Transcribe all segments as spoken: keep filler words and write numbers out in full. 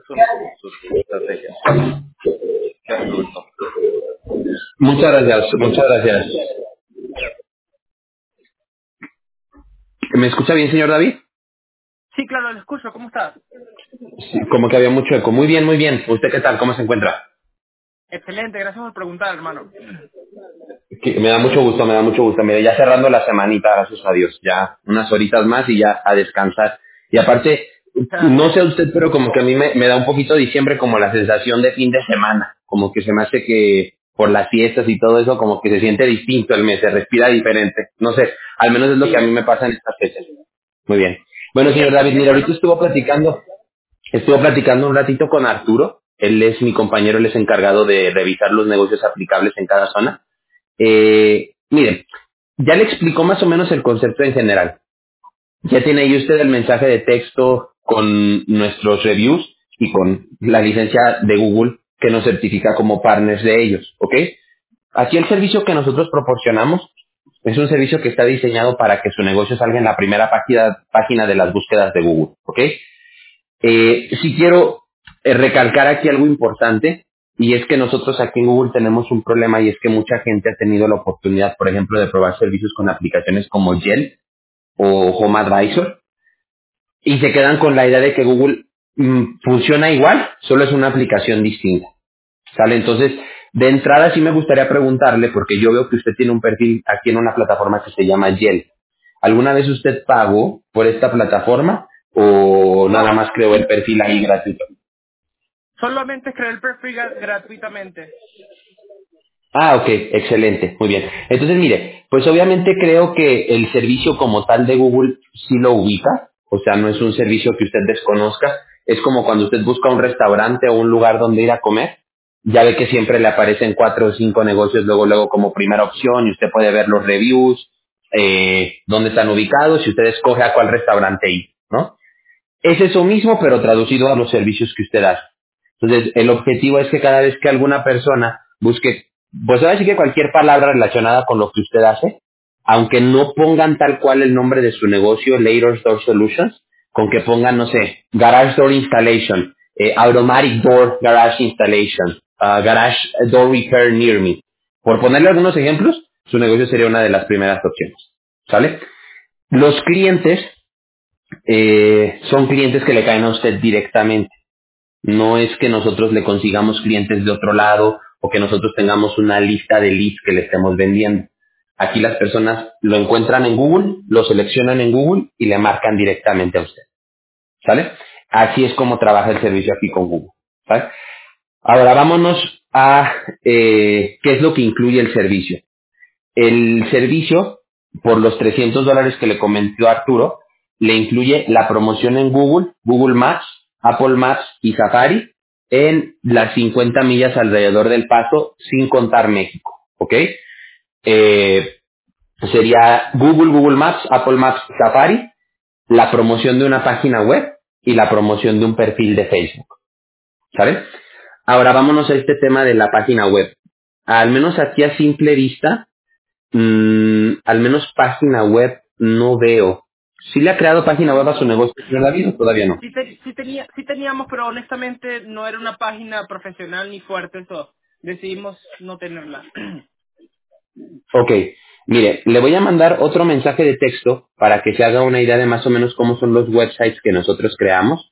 sus, sus estrategias. Gracias, Roberto. Muchas gracias, muchas gracias. ¿Me escucha bien, señor David? Sí, claro, lo escucho. ¿Cómo estás? Sí, como que había mucho eco. Muy bien, muy bien. ¿Usted qué tal? ¿Cómo se encuentra? Excelente, gracias por preguntar, hermano. Que me da mucho gusto, me da mucho gusto. Mire, ya cerrando la semanita, gracias a Dios. Ya unas horitas más y ya a descansar. Y aparte, Ah, no sé usted, pero como que a mí me, me da un poquito diciembre como la sensación de fin de semana. Como que se me hace que por las fiestas y todo eso, como que se siente distinto el mes, se respira diferente. No sé, al menos es lo que a sí, mí me pasa en estas fechas. Muy bien. Bueno, sí, señor así David, es, mira, ahorita hermano. estuvo platicando, estuvo platicando un ratito con Arturo. Él es mi compañero, él es encargado de revisar los negocios aplicables en cada zona. Eh, miren, ya le explicó más o menos el concepto en general. Ya tiene ahí usted el mensaje de texto con nuestros reviews y con la licencia de Google que nos certifica como partners de ellos, ¿ok? Aquí el servicio que nosotros proporcionamos es un servicio que está diseñado para que su negocio salga en la primera página, página de las búsquedas de Google, ¿ok? Eh, sí quiero eh, recalcar aquí algo importante, y es que nosotros aquí en Google tenemos un problema, y es que mucha gente ha tenido la oportunidad, por ejemplo, de probar servicios con aplicaciones como Yelp o Home Advisor, y se quedan con la idea de que Google mm, funciona igual, solo es una aplicación distinta. ¿Sale? Entonces, de entrada sí me gustaría preguntarle, porque yo veo que usted tiene un perfil aquí en una plataforma que se llama Yelp. ¿Alguna vez usted pagó por esta plataforma o nada No, más creó el perfil ahí gratuito? solamente creé el perfil gra- gratuitamente. Ah, ok, excelente, muy bien. Entonces, mire, pues obviamente creo que el servicio como tal de Google sí lo ubica, o sea, no es un servicio que usted desconozca, es como cuando usted busca un restaurante o un lugar donde ir a comer, ya ve que siempre le aparecen cuatro o cinco negocios luego, luego como primera opción y usted puede ver los reviews, eh, dónde están ubicados y usted escoge a cuál restaurante ir, ¿no? Es eso mismo, pero traducido a los servicios que usted hace. Entonces, el objetivo es que cada vez que alguna persona busque, pues ahora sí que cualquier palabra relacionada con lo que usted hace, aunque no pongan tal cual el nombre de su negocio, Later Door Solutions, con que pongan, no sé, Garage Door Installation, eh, Automatic Door Garage Installation, ah, Garage Door Repair Near Me. Por ponerle algunos ejemplos, su negocio sería una de las primeras opciones. ¿Sale? Los clientes eh, son clientes que le caen a usted directamente. No es que nosotros le consigamos clientes de otro lado o que nosotros tengamos una lista de leads que le estemos vendiendo. Aquí las personas lo encuentran en Google, lo seleccionan en Google y le marcan directamente a usted. ¿Sale? Así es como trabaja el servicio aquí con Google. ¿Sale? Ahora vámonos a eh, qué es lo que incluye el servicio. El servicio, por los trescientos dólares que le comentó Arturo, le incluye la promoción en Google, Google Maps, Apple Maps y Safari en las cincuenta millas alrededor del Paso, sin contar México, ¿ok? Eh, sería Google, Google Maps, Apple Maps, Safari, la promoción de una página web y la promoción de un perfil de Facebook, ¿sabes? Ahora vámonos a este tema de la página web. Al menos aquí a simple vista, Mm, al menos página web no veo. ¿Sí le ha creado página web a su negocio, señor David, o todavía no? Sí, te- sí, tenía, sí teníamos, pero honestamente no era una página profesional ni fuerte, eso. Decidimos no tenerla. Ok, mire, le voy a mandar otro mensaje de texto para que se haga una idea de más o menos cómo son los websites que nosotros creamos.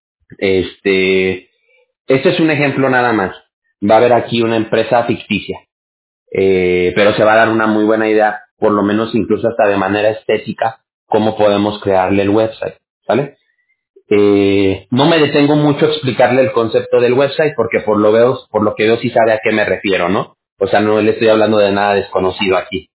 Este, este es un ejemplo nada más. Va a haber aquí una empresa ficticia, eh, pero se va a dar una muy buena idea, por lo menos incluso hasta de manera estética, cómo podemos crearle el website, ¿vale? Eh, no me detengo mucho a explicarle el concepto del website porque por lo veo, por lo que veo sí sabe a qué me refiero, ¿no? O sea, no le estoy hablando de nada desconocido aquí.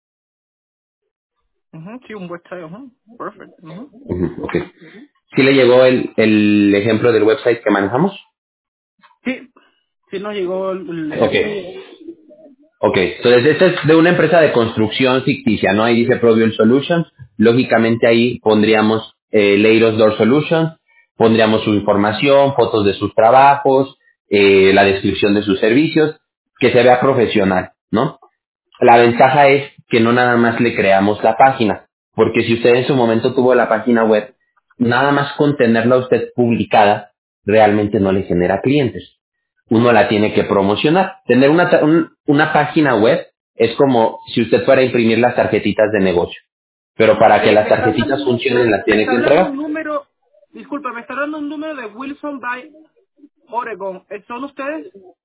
Ujú, sí, un website, ujú, perfect. Ujú. Ujú, ok. ¿Sí le llegó el, el ejemplo del website que manejamos? Sí, sí nos llegó el el Ok. ejemplo. Ok. Entonces, esta es de una empresa de construcción ficticia, ¿no? Ahí dice Provial Solutions. Lógicamente ahí pondríamos eh, Leiros Door Solutions, pondríamos su información, fotos de sus trabajos, eh, la descripción de sus servicios, que se vea profesional, ¿no? La ventaja es que no nada más le creamos la página, porque si usted en su momento tuvo la página web, nada más con tenerla usted publicada, realmente no le genera clientes. Uno la tiene que promocionar. Tener una, ta- un- una página web es como si usted fuera a imprimir las tarjetitas de negocio. Pero para que Me, las me está tarjetitas hablando, funcionen las me tiene está que hablando entregar. un número, disculpa, me está dando un número de Wilson by Oregon. ¿Son ustedes?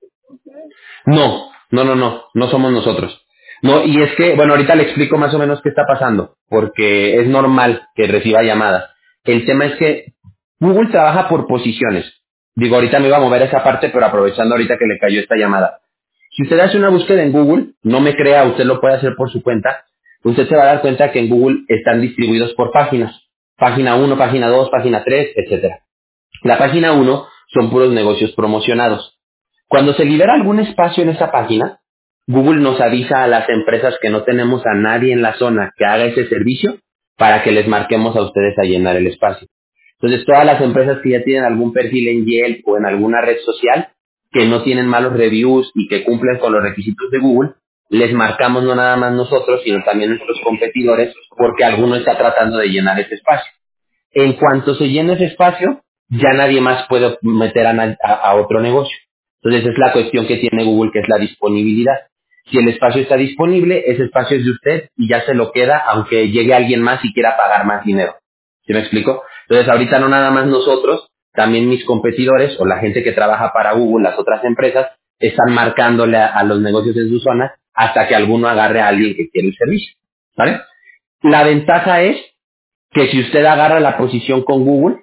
No, no, no, no, no somos nosotros. No, y es que, bueno, ahorita le explico más o menos qué está pasando, porque es normal que reciba llamadas. El tema es que Google trabaja por posiciones. Digo, ahorita me iba a mover esa parte, pero aprovechando ahorita que le cayó esta llamada. Si usted hace una búsqueda en Google, no me crea, usted lo puede hacer por su cuenta, usted se va a dar cuenta que en Google están distribuidos por páginas. Página uno, página dos, página tres, etcétera. La página uno son puros negocios promocionados. Cuando se libera algún espacio en esa página, Google nos avisa a las empresas que no tenemos a nadie en la zona que haga ese servicio para que les marquemos a ustedes a llenar el espacio. Entonces, todas las empresas que ya tienen algún perfil en Yelp o en alguna red social, que no tienen malos reviews y que cumplen con los requisitos de Google, les marcamos no nada más nosotros, sino también nuestros competidores, porque alguno está tratando de llenar ese espacio. En cuanto se llene ese espacio, ya nadie más puede meter a, na- a- a otro negocio. Entonces es la cuestión que tiene Google, que es la disponibilidad. Si el espacio está disponible, ese espacio es de usted y ya se lo queda, aunque llegue alguien más y quiera pagar más dinero. ¿Sí me explico? Entonces ahorita no nada más nosotros, también mis competidores o la gente que trabaja para Google, las otras empresas, están marcándole a, a los negocios en su zona hasta que alguno agarre a alguien que quiere el servicio. ¿Vale? La ventaja es que si usted agarra la posición con Google,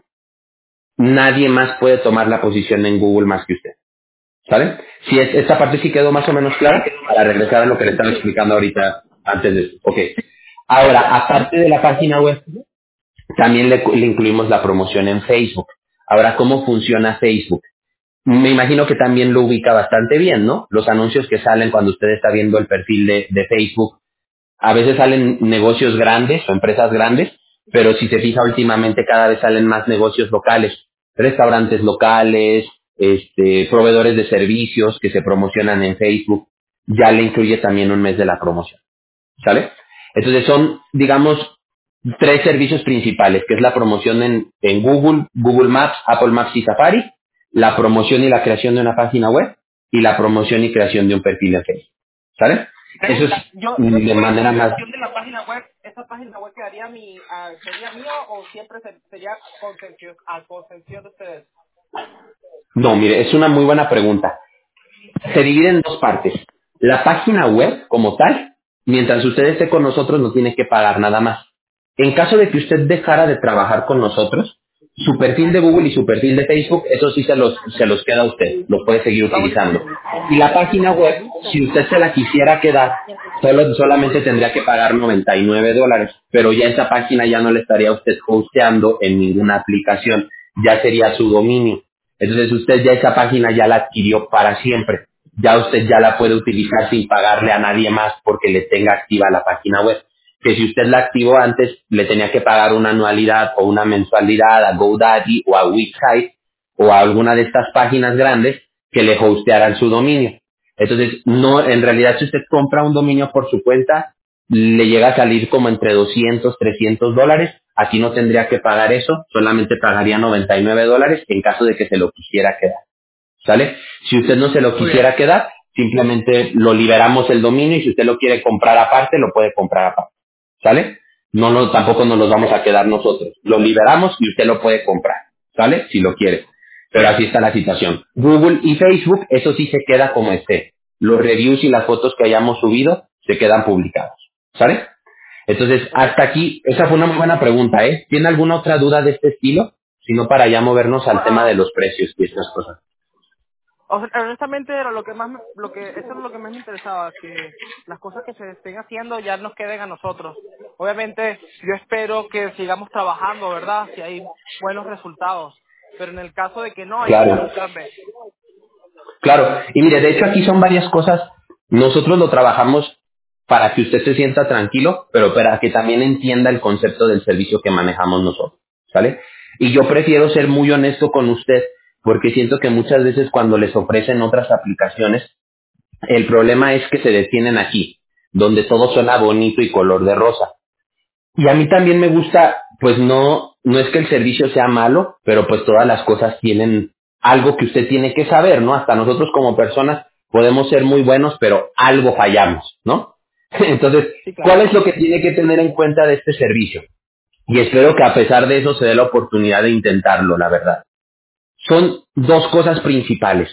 nadie más puede tomar la posición en Google más que usted. ¿Sale? Si es, esta parte sí quedó más o menos clara, para regresar a lo que le estaba explicando ahorita antes de eso. Ok. Ahora, aparte de la página web, también le, le incluimos la promoción en Facebook. Ahora, ¿cómo funciona Facebook? Me imagino que también lo ubica bastante bien, ¿no? Los anuncios que salen cuando usted está viendo el perfil de, de Facebook. A veces salen negocios grandes o empresas grandes, pero si se fija últimamente cada vez salen más negocios locales, restaurantes locales, este, proveedores de servicios que se promocionan en Facebook. Ya le incluye también un mes de la promoción, ¿sale? Entonces son, digamos, tres servicios principales, que es la promoción en, en Google, Google Maps, Apple Maps y Safari, la promoción y la creación de una página web y la promoción y creación de un perfil en Facebook, ¿sale? Eso es Pregunta, yo, yo mm, de si hago manera más. publicación de la página web, ¿esa página web quedaría mi, ah, sería mía o siempre se- sería concesión, a concesión de ustedes? No, mire, es una muy buena pregunta. Se divide en dos partes. La página web, como tal, mientras usted esté con nosotros, no tiene que pagar nada más. En caso de que usted dejara de trabajar con nosotros, su perfil de Google y su perfil de Facebook, eso sí se los, se los queda a usted, lo puede seguir utilizando. Y la página web, si usted se la quisiera quedar, solo, solamente tendría que pagar noventa y nueve dólares, pero ya esa página ya no le estaría usted hosteando en ninguna aplicación, ya sería su dominio. Entonces usted ya esa página ya la adquirió para siempre. Ya usted ya la puede utilizar sin pagarle a nadie más porque le tenga activa la página web. Que si usted la activó antes, le tenía que pagar una anualidad o una mensualidad a GoDaddy o a Wixsite o a alguna de estas páginas grandes que le hostearan su dominio. Entonces, no, en realidad si usted compra un dominio por su cuenta, le llega a salir como entre doscientos, trescientos dólares. Aquí no tendría que pagar eso, solamente pagaría noventa y nueve dólares en caso de que se lo quisiera quedar. ¿Sale? Si usted no se lo Muy bien. quisiera quedar, simplemente lo liberamos el dominio y si usted lo quiere comprar aparte, lo puede comprar aparte. ¿Sale? No, no, tampoco nos los vamos a quedar nosotros. Lo liberamos y usted lo puede comprar. ¿Sale? Si lo quiere. Pero así está la situación. Google y Facebook, eso sí se queda como esté. Los reviews y las fotos que hayamos subido se quedan publicados. ¿Sale? Entonces, Ok. hasta aquí, esa fue una muy buena pregunta, ¿eh? ¿Tiene alguna otra duda de este estilo? Si no, para ya movernos al tema de Ah, los precios y estas cosas. o sea, honestamente era lo que más, me- lo que, eso es lo que más me interesaba, que las cosas que se estén haciendo ya nos queden a nosotros. Obviamente, yo espero que sigamos trabajando, ¿verdad? Si hay buenos resultados. Pero en el caso de que no, ahí sí ya es Claro, un plan B. claro. Y mire, de hecho aquí son varias cosas. Nosotros lo trabajamos para que usted se sienta tranquilo, pero para que también entienda el concepto del servicio que manejamos nosotros, ¿sale? Y yo prefiero ser muy honesto con usted porque siento que muchas veces cuando les ofrecen otras aplicaciones, el problema es que se detienen aquí, donde todo suena bonito y color de rosa. Y a mí también me gusta, pues no, no es que el servicio sea malo, pero pues todas las cosas tienen algo que usted tiene que saber, ¿no? Hasta nosotros como personas podemos ser muy buenos, pero algo fallamos, ¿no? Entonces, Sí, ¿cuál claro. es lo que tiene que tener en cuenta de este servicio? Y espero que a pesar de eso se dé la oportunidad de intentarlo, la verdad. Son dos cosas principales.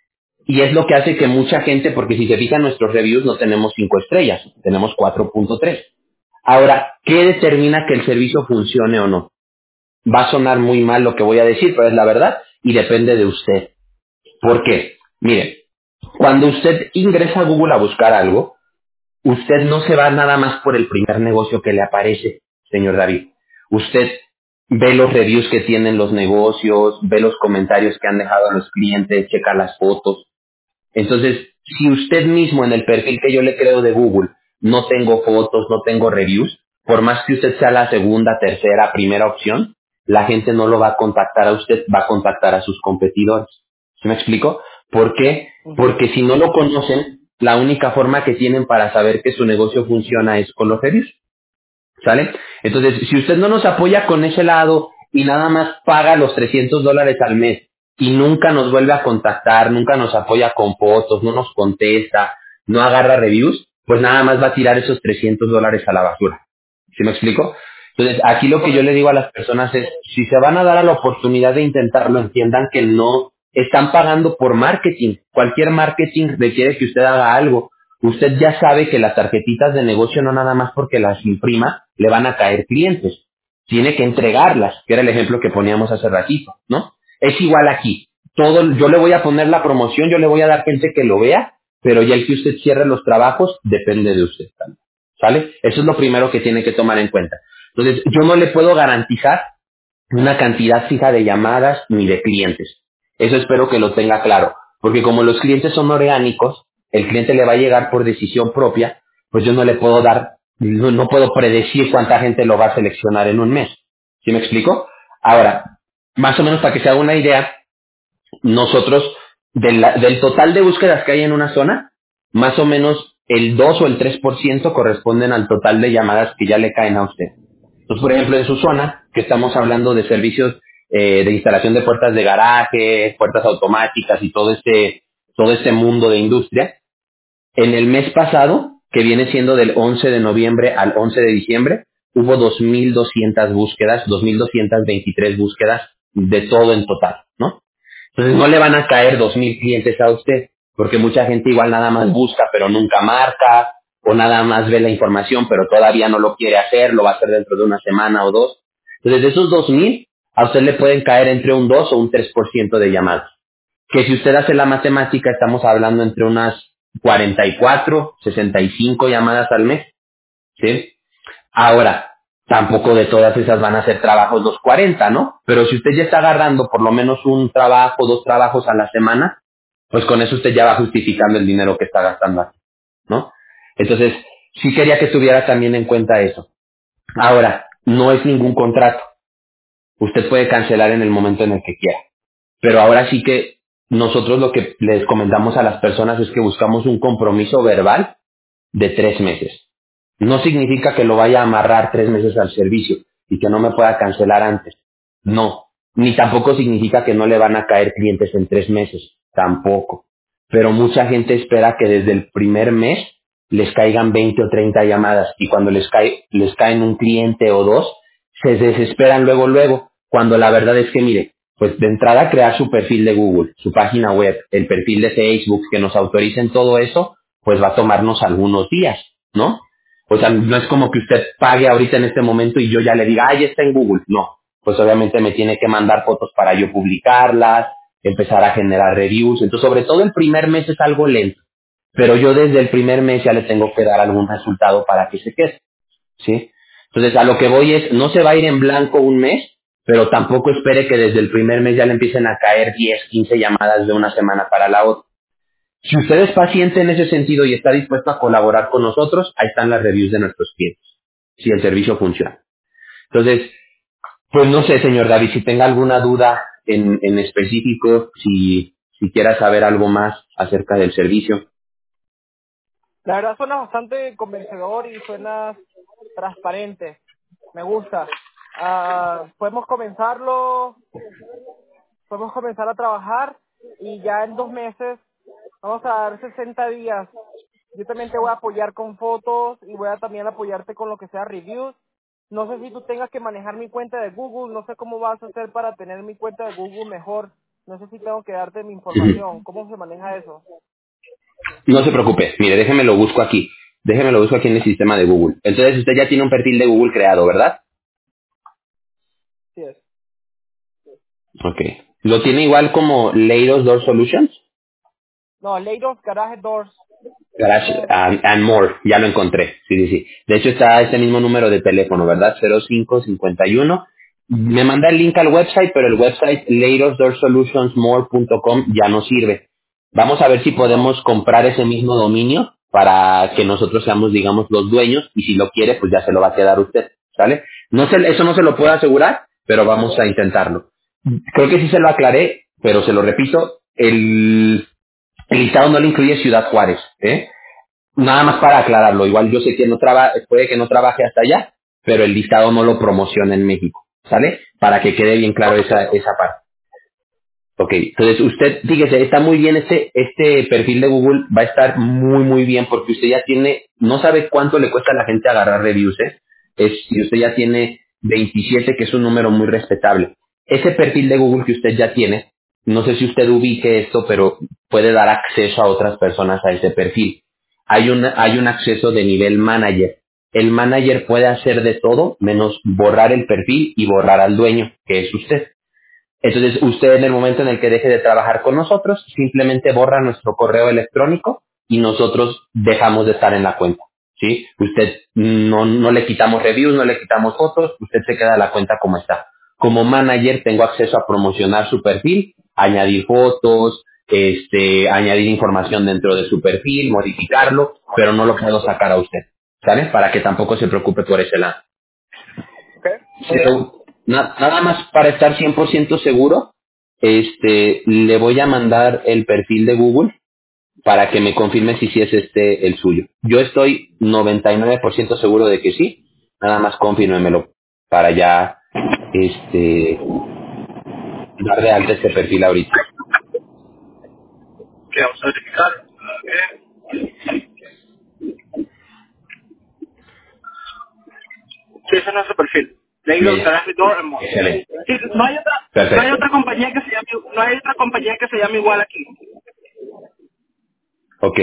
Y es lo que hace que mucha gente, porque si se fijan nuestros reviews no tenemos cinco estrellas, tenemos cuatro punto tres. Ahora, ¿qué determina que el servicio funcione o no? Va a sonar muy mal lo que voy a decir, pero es la verdad y depende de usted. ¿Por qué? Mire, cuando usted ingresa a Google a buscar algo, usted no se va nada más por el primer negocio que le aparece, señor David. Usted ve los reviews que tienen los negocios, ve los comentarios que han dejado a los clientes, checa las fotos. Entonces, si usted mismo en el perfil que yo le creo de Google no tengo fotos, no tengo reviews, por más que usted sea la segunda, tercera, primera opción, la gente no lo va a contactar a usted, va a contactar a sus competidores. ¿Sí me explico? ¿Por qué? Ujú. Porque si no lo conocen, la única forma que tienen para saber que su negocio funciona es con los reviews. ¿Sale? Entonces, si usted no nos apoya con ese lado y nada más paga los trescientos dólares al mes y nunca nos vuelve a contactar, nunca nos apoya con fotos, no nos contesta, no agarra reviews, pues nada más va a tirar esos trescientos dólares a la basura. ¿Sí me explico? Entonces, aquí lo que yo le Correcto. digo a las personas es, si se van a dar a la oportunidad de intentarlo, entiendan que no están pagando por marketing. Cualquier marketing requiere que usted haga algo. Usted ya sabe que las tarjetitas de negocio no nada más porque las imprima le van a caer clientes. Tiene que entregarlas, que era el ejemplo que poníamos hace ratito, ¿no? Es igual aquí. Todo, yo le voy a poner la promoción, yo le voy a dar gente que lo vea, pero ya el que usted cierre los trabajos depende de usted también. ¿Sale? Eso es lo primero que tiene que tomar en cuenta. Entonces, yo no le puedo garantizar una cantidad fija de llamadas ni de clientes. Eso espero que lo tenga claro, porque como los clientes son orgánicos, el cliente le va a llegar por decisión propia, pues yo no le puedo dar, no, no puedo predecir cuánta gente lo va a seleccionar en un mes. ¿Sí me explico? Ahora, más o menos para que se haga una idea, nosotros, de la- del total de búsquedas que hay en una zona, más o menos el dos o el tres por ciento corresponden al total de llamadas que ya le caen a usted. Entonces, por ejemplo, en su zona, que estamos hablando de servicios eh, de instalación de puertas de garaje, puertas automáticas y todo este, todo este mundo de industria, en el mes pasado, que viene siendo del once de noviembre al once de diciembre, hubo dos mil doscientas búsquedas, dos mil doscientas veintitrés búsquedas de todo en total, ¿no? Entonces no le van a caer dos mil clientes a usted, porque mucha gente igual nada más busca pero nunca marca, o nada más ve la información pero todavía no lo quiere hacer, lo va a hacer dentro de una semana o dos. Entonces de esos dos mil, a usted le pueden caer entre un dos o un tres por ciento de llamadas. Que si usted hace la matemática, estamos hablando entre unas cuarenta y cuatro, sesenta y cinco llamadas al mes, ¿sí? Ahora, tampoco de todas esas van a ser trabajos los cuarenta, ¿no? Pero si usted ya está agarrando por lo menos un trabajo, dos trabajos a la semana, pues con eso usted ya va justificando el dinero que está gastando aquí, ¿no? Entonces, sí quería que tuviera también en cuenta eso. Ahora, no es ningún contrato. Usted puede cancelar en el momento en el que quiera. Pero ahora sí que nosotros lo que les comentamos a las personas es que buscamos un compromiso verbal de tres meses. No significa que lo vaya a amarrar tres meses al servicio y que no me pueda cancelar antes. No. Ni tampoco significa que no le van a caer clientes en tres meses. Tampoco. Pero mucha gente espera que desde el primer mes les caigan veinte o treinta llamadas y cuando les cae, les caen un cliente o dos, se desesperan luego, luego, cuando la verdad es que, mire, pues de entrada crear su perfil de Google, su página web, el perfil de Facebook, que nos autoricen todo eso, pues va a tomarnos algunos días, ¿no? O sea, no es como que usted pague ahorita en este momento y yo ya le diga, ah, ya está en Google. No, pues obviamente me tiene que mandar fotos para yo publicarlas, empezar a generar reviews. Entonces, sobre todo el primer mes es algo lento, pero yo desde el primer mes ya le tengo que dar algún resultado para que se quede, ¿sí? Entonces, a lo que voy es, no se va a ir en blanco un mes, pero tampoco espere que desde el primer mes ya le empiecen a caer diez, quince llamadas de una semana para la otra. Si usted es paciente en ese sentido y está dispuesto a colaborar con nosotros, ahí están las reviews de nuestros clientes, si el servicio funciona. Entonces, pues no sé, señor David, si tenga alguna duda en, en específico, si, si quiera saber algo más acerca del servicio. La verdad suena bastante convencedor y suena transparente. Me gusta. Ah, podemos comenzarlo podemos comenzar a trabajar y ya en dos meses vamos a dar sesenta días. Yo también te voy a apoyar con fotos y voy a también apoyarte con lo que sea reviews. No sé si tú tengas que manejar mi cuenta de Google, no sé cómo vas a hacer para tener mi cuenta de Google mejor. No sé si tengo que darte mi Ujú. información. ¿Cómo se maneja eso? No se preocupe, mire, déjeme lo busco aquí. Déjeme lo busco aquí en el sistema de Google. Entonces usted ya tiene un perfil de Google creado, ¿verdad? Sí es. Ok. ¿Lo tiene igual como Leidos Door Solutions? No, Leidos Garage Doors. Garage and, and More, ya lo encontré. Sí, sí, sí. De hecho está este mismo número de teléfono, ¿verdad? cero cinco cincuenta y uno. Me manda el link al website, pero el website leidos door solutions more punto com ya no sirve. Vamos a ver si No. podemos comprar ese mismo dominio para que nosotros seamos, digamos, los dueños y si lo quiere, pues ya se lo va a quedar usted, ¿sale? No se, eso no se lo puedo asegurar, pero vamos a intentarlo. Creo que sí se lo aclaré, pero se lo repito, el, el listado no le incluye Ciudad Juárez, ¿eh? Nada más para aclararlo, igual yo sé que no traba, puede que no trabaje hasta allá, pero el listado no lo promociona en México, ¿sale? Para que quede bien claro Ok, esa, esa parte. Ok, entonces usted, fíjese, está muy bien este, este perfil de Google, va a estar muy muy bien porque usted ya tiene, no sabe cuánto le cuesta a la gente agarrar reviews, ¿eh? Es, y usted ya tiene veintisiete, que es un número muy respetable. Ese perfil de Google que usted ya tiene, no sé si usted ubique esto, pero puede dar acceso a otras personas a ese perfil. Hay un, hay un acceso de nivel manager. El manager puede hacer de todo menos borrar el perfil y borrar al dueño, que es usted. Entonces, usted en el momento en el que deje de trabajar con nosotros, simplemente borra nuestro correo electrónico y nosotros dejamos de estar en la cuenta. ¿Sí? Usted no, no le quitamos reviews, no le quitamos fotos, usted se queda la cuenta como está. Como manager tengo acceso a promocionar su perfil, añadir fotos, este, añadir información dentro de su perfil, modificarlo, pero no lo puedo sacar a usted. ¿Sale? Para que tampoco se preocupe por ese lado. ok. Pero na- nada más para estar cien por ciento seguro, este, le voy a mandar el perfil de Google para que me confirme si sí es este el suyo. Yo estoy noventa y nueve por ciento seguro de que sí, nada más confírmemelo para ya este, dar de alta este perfil ahorita. ¿Qué vamos a verificar? Ok. Sí, ese es nuestro perfil. Leidos Bien, Garage Door and More. excelente, Sí, no hay otra, no hay perfecto, otra compañía que se llame, no hay otra compañía que se llame igual aquí. ok,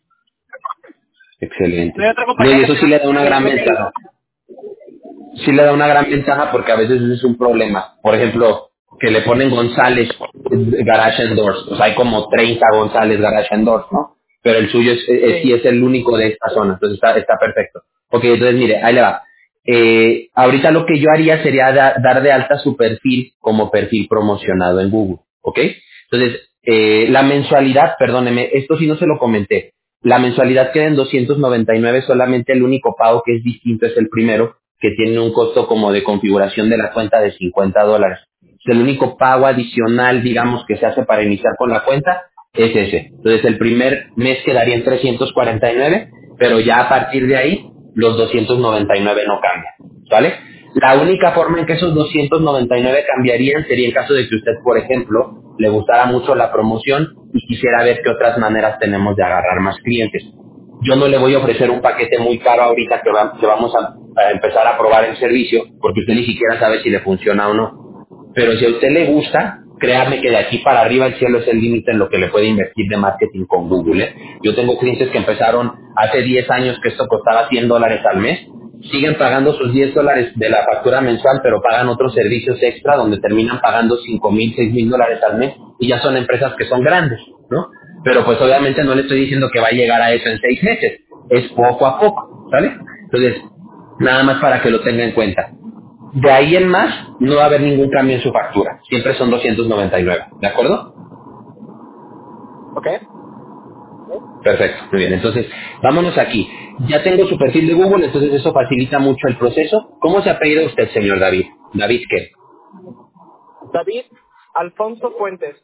No hay excelente. otra No, compañía y que eso se sí le llame, da una que gran se llame igual. ventaja. Sí le da una gran ventaja porque a veces ese es un problema. Por ejemplo, que le ponen González eh, Garage and Doors. O sea, hay como treinta González Garage and Doors, ¿no? Pero el suyo es, es- sí Sí. es el único de esta zona. Entonces está, está perfecto. Ok, entonces mire, ahí le va. Eh, ahorita lo que yo haría sería da- dar de alta su perfil como perfil promocionado en Google. ¿Ok? Entonces, eh, la mensualidad, perdóneme, esto sí no se lo comenté. La mensualidad queda en doscientos noventa y nueve, solamente el único pago que es distinto es el primero, que tiene un costo como de configuración de la cuenta de cincuenta dólares. El único pago adicional, digamos, que se hace para iniciar con la cuenta es ese. Entonces el primer mes quedaría en trescientos cuarenta y nueve, pero ya a partir de ahí los doscientos noventa y nueve no cambian. ¿Vale? La única forma en que esos doscientos noventa y nueve cambiarían sería en caso de que usted, por ejemplo, le gustara mucho la promoción y quisiera ver qué otras maneras tenemos de agarrar más clientes. Yo no le voy a ofrecer un paquete muy caro ahorita que, va- que vamos a, a empezar a probar el servicio, porque usted ni siquiera sabe si le funciona o no. Pero si a usted le gusta, créame que de aquí para arriba el cielo es el límite en lo que le puede invertir de marketing con Google, ¿eh? Yo tengo clientes que empezaron hace diez años que esto costaba cien dólares al mes, siguen pagando sus diez dólares de la factura mensual, pero pagan otros servicios extra donde terminan pagando cinco mil, seis mil dólares al mes y ya son empresas que son grandes, ¿no? Pero pues obviamente no le estoy diciendo que va a llegar a eso en seis meses, es poco a poco, ¿sale? Entonces, nada más para que lo tenga en cuenta. De ahí en más, no va a haber ningún cambio en su factura. Siempre son doscientos noventa y nueve. ¿De acuerdo? Ok. Perfecto. Muy bien. Entonces, vámonos aquí. Ya tengo su perfil de Google, entonces eso facilita mucho el proceso. ¿Cómo se apellida usted, señor David? ¿David qué? David Alfonso Fuentes.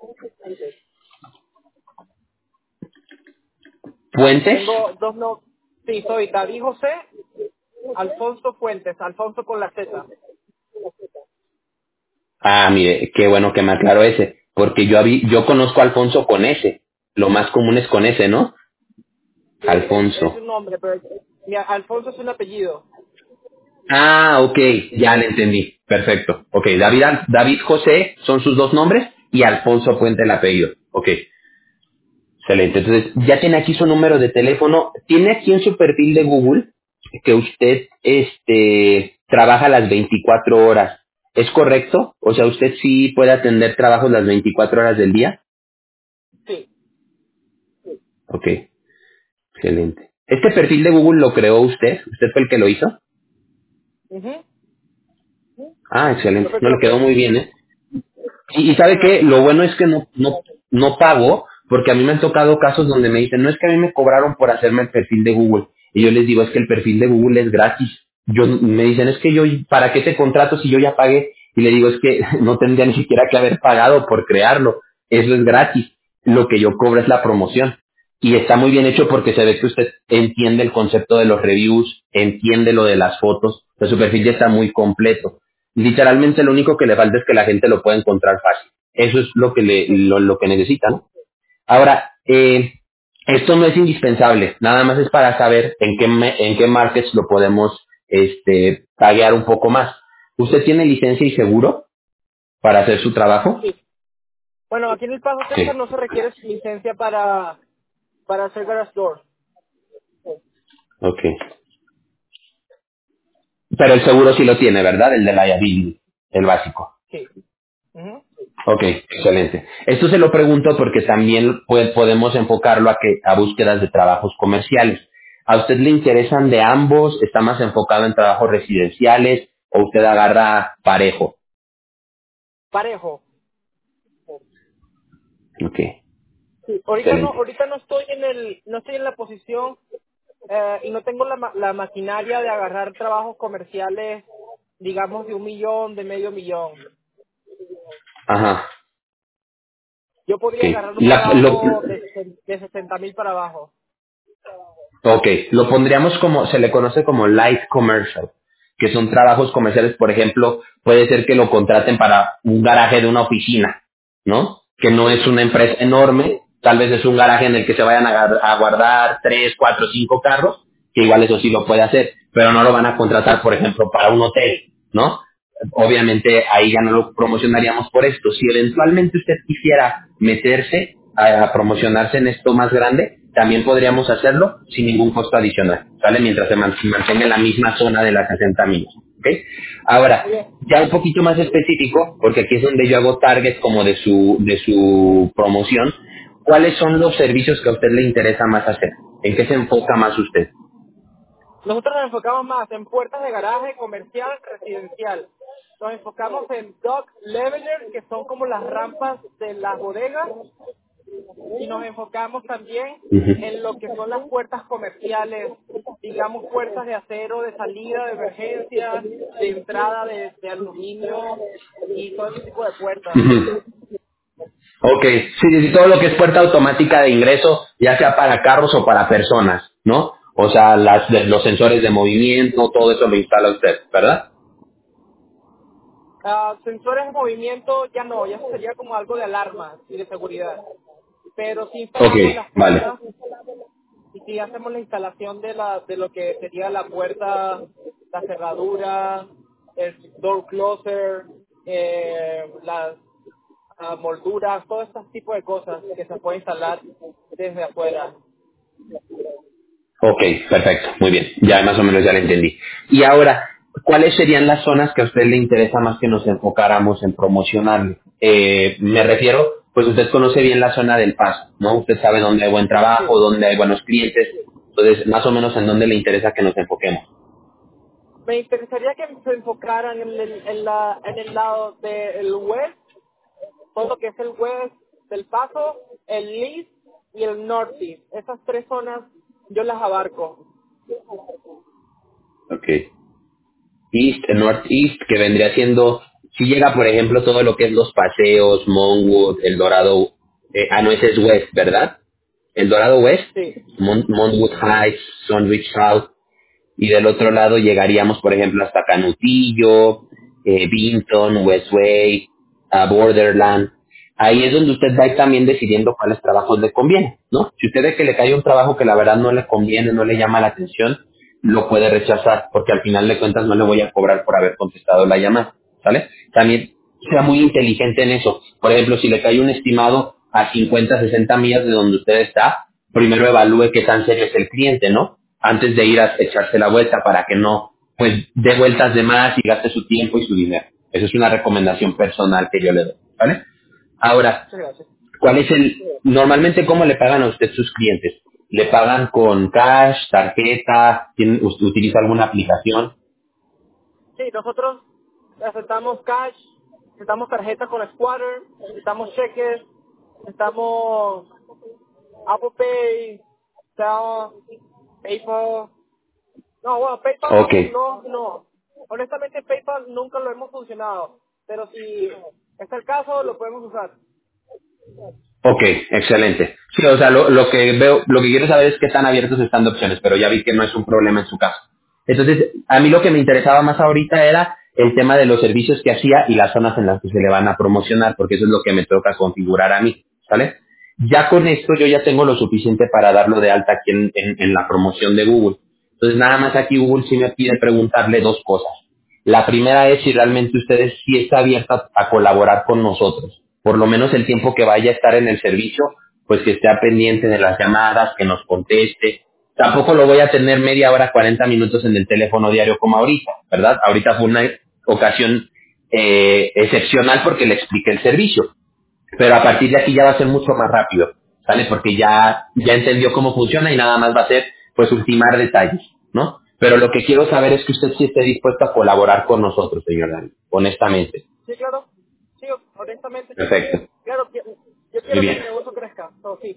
¿Puentes? Tengo dos no. Sí, soy David José Alfonso Fuentes. Alfonso con la Z. Ah, mire, qué bueno que me aclaró ese, porque yo habí- yo conozco a Alfonso con ese. Lo más común es con ese, ¿no? Sí, es, es Alfonso. un nombre, pero mi Alfonso es un apellido. Ah, ok, ya le entendí. Perfecto. Ok, David, Al- David José son sus dos nombres y Alfonso Puente el apellido. Ok, excelente. Entonces, ya tiene aquí su número de teléfono. Tiene aquí en su perfil de Google que usted este, trabaja las veinticuatro horas. ¿Es correcto? O sea, usted sí puede atender trabajos las veinticuatro horas del día. Sí. Ok, excelente. ¿Este perfil de Google lo creó usted? ¿Usted fue el que lo hizo? Ujú. Ah, Yo excelente. creo que No le lo quedó creo. muy bien, ¿eh? Y, y sabe Bueno, que lo bueno es que no, no, no pago, porque a mí me han tocado casos donde me dicen, no es que a mí me cobraron por hacerme el perfil de Google. Y yo les digo, es que el perfil de Google es gratis. Yo Me dicen, es que yo, ¿para qué te contrato si yo ya pagué? Y le digo, es que no tendría ni siquiera que haber pagado por crearlo. Eso es gratis. Lo que yo cobro es la promoción. Y está muy bien hecho porque se ve que usted entiende el concepto de los reviews, entiende lo de las fotos. O sea, su perfil ya está muy completo. Literalmente lo único que le falta es que la gente lo pueda encontrar fácil. Eso es lo que le, sí. lo, lo que necesitan. Ahora, eh, esto no es indispensable, nada más es para saber en qué, me- en qué markets lo podemos este, taguear un poco más. ¿Usted tiene licencia y seguro para hacer su trabajo? Sí. Bueno, aquí en El Paso, Sí. Texas no se requiere licencia para, para hacer garage doors. Ok. Pero el seguro sí lo tiene, ¿verdad? El de liability, el básico. Sí. Ujú. Ok, excelente. Esto se lo pregunto porque también pues, podemos enfocarlo a que a búsquedas de trabajos comerciales. ¿A usted le interesan de ambos? ¿Está más enfocado en trabajos residenciales o usted agarra parejo? Parejo. Ok, Sí. Ahorita no, excelente. ahorita no estoy en el, no estoy en la posición eh, y no tengo la, ma- la maquinaria de agarrar trabajos comerciales, digamos de un millón, de medio millón. Ajá, Yo ok. podría agarrar un La- lo, trabajo de, sesen- de sesenta mil para abajo. ok, lo pondríamos como, se le conoce como light commercial, que son trabajos comerciales, por ejemplo, puede ser que lo contraten para un garaje de una oficina, ¿no? Que no es Ujú. una empresa enorme, tal vez es un garaje en el que se vayan a, gar- a guardar tres, cuatro, cinco carros, que igual eso sí lo puede hacer, pero no lo van a contratar, por ejemplo, para un hotel, ¿no? Obviamente ahí ya no lo promocionaríamos por esto. Si eventualmente usted quisiera meterse a, a promocionarse en esto más grande, también podríamos hacerlo sin ningún costo adicional, ¿sale? Mientras se man- mantenga en la misma zona de las sesenta millas, ¿ok? Ahora, Muy bien. ya un poquito más específico, porque aquí es donde yo hago target como de su, de su promoción, ¿cuáles son los servicios que a usted le interesa más hacer? ¿En qué se enfoca más usted? Nosotros nos enfocamos más en puertas de garaje comercial, residencial. Nos enfocamos en dock leveler, que son como las rampas de las bodegas, y nos enfocamos también Ujú. en lo que son las puertas comerciales, digamos puertas de acero de salida, de emergencia, de entrada de, de aluminio y todo ese tipo de puertas. Ujú. Ok, sí, sí, sí, todo lo que es puerta automática de ingreso, ya sea para carros o para personas, ¿no? O sea, las, de- los sensores de movimiento, todo eso lo instala usted, ¿verdad? Ah, sensores de movimiento ya no, ya eso sería como algo de alarma y de seguridad. Pero si Ok, instalamos las vale. puertas y si hacemos la instalación de la de lo que sería la puerta, la cerradura, el door closer, eh, las ah, molduras, todo este tipo de cosas que se puede instalar desde afuera. Ok, perfecto, muy bien, ya más o menos ya lo entendí. Y ahora, ¿cuáles serían las zonas que a usted le interesa más que nos enfocáramos en promocionarle? Eh, me refiero, pues usted conoce bien la zona del Paso, ¿no? Usted sabe dónde hay buen trabajo, Sí. dónde hay buenos clientes, entonces más o menos en dónde le interesa que nos enfoquemos. Me interesaría que se enfocaran en el, en la, en el lado del west, todo lo que es el west del Paso, el east y el northeast. Esas tres zonas yo las abarco. Ok. East, Northeast, que vendría siendo, si llega por ejemplo todo lo que es los paseos, Monwood, El Dorado, eh, ah no, ese es West, ¿verdad? El Dorado West, Sí. Mon- Monwood Heights, Sunridge South, y del otro lado llegaríamos por ejemplo hasta Canutillo, eh, Vinton, Westway, a Borderland. Ahí es donde usted va a ir también decidiendo cuáles trabajos le conviene, ¿no? Si usted ve que le cae un trabajo que la verdad no le conviene, no le llama la atención, lo puede rechazar, porque al final de cuentas no le voy a cobrar por haber contestado la llamada, ¿sale? También sea muy inteligente en eso. Por ejemplo, si le cae un estimado a cincuenta, sesenta millas de donde usted está, primero evalúe qué tan serio es el cliente, ¿no? Antes de ir a echarse la vuelta para que no, pues, dé vueltas de más y gaste su tiempo y su dinero. Esa es una recomendación personal que yo le doy, ¿vale? Ahora, Muchas gracias. ¿cuál es el, normalmente cómo le pagan a usted sus clientes? ¿Le pagan con cash, tarjeta, tiene- usted utiliza alguna aplicación? Sí, nosotros aceptamos cash, aceptamos tarjeta con Squatter, aceptamos cheques, aceptamos Apple Pay, Zelle, PayPal. No, bueno, PayPal Ok, no, no. Honestamente PayPal nunca lo hemos funcionado, pero si es el caso lo podemos usar. ok, excelente. Sí, o sea, lo, lo que veo, lo que quiero saber es qué tan abiertos están de opciones, pero ya vi que no es un problema en su caso. Entonces, a mí lo que me interesaba más ahorita era el tema de los servicios que hacía y las zonas en las que se le van a promocionar, porque eso es lo que me toca configurar a mí, ¿sale? Ya con esto yo ya tengo lo suficiente para darlo de alta aquí en, en- en la promoción de Google. Entonces, nada más aquí Google sí me pide preguntarle dos cosas. La primera es si realmente ustedes sí está abierta a colaborar con nosotros. Por lo menos el tiempo que vaya a estar en el servicio, pues que esté pendiente de las llamadas, que nos conteste. Tampoco lo voy a tener media hora, cuarenta minutos en el teléfono diario como ahorita, ¿verdad? Ahorita fue una ocasión eh, excepcional porque le expliqué el servicio. Pero a partir de aquí ya va a ser mucho más rápido, ¿sale? Porque ya, ya entendió cómo funciona y nada más va a ser, pues, ultimar detalles, ¿no? Pero lo que quiero saber es que usted sí esté dispuesto a colaborar con nosotros, señor Dani, honestamente. Sí, claro. Sí, honestamente. Perfecto. Claro, qui- yo Muy quiero que bien. mi negocio crezca. So, sí.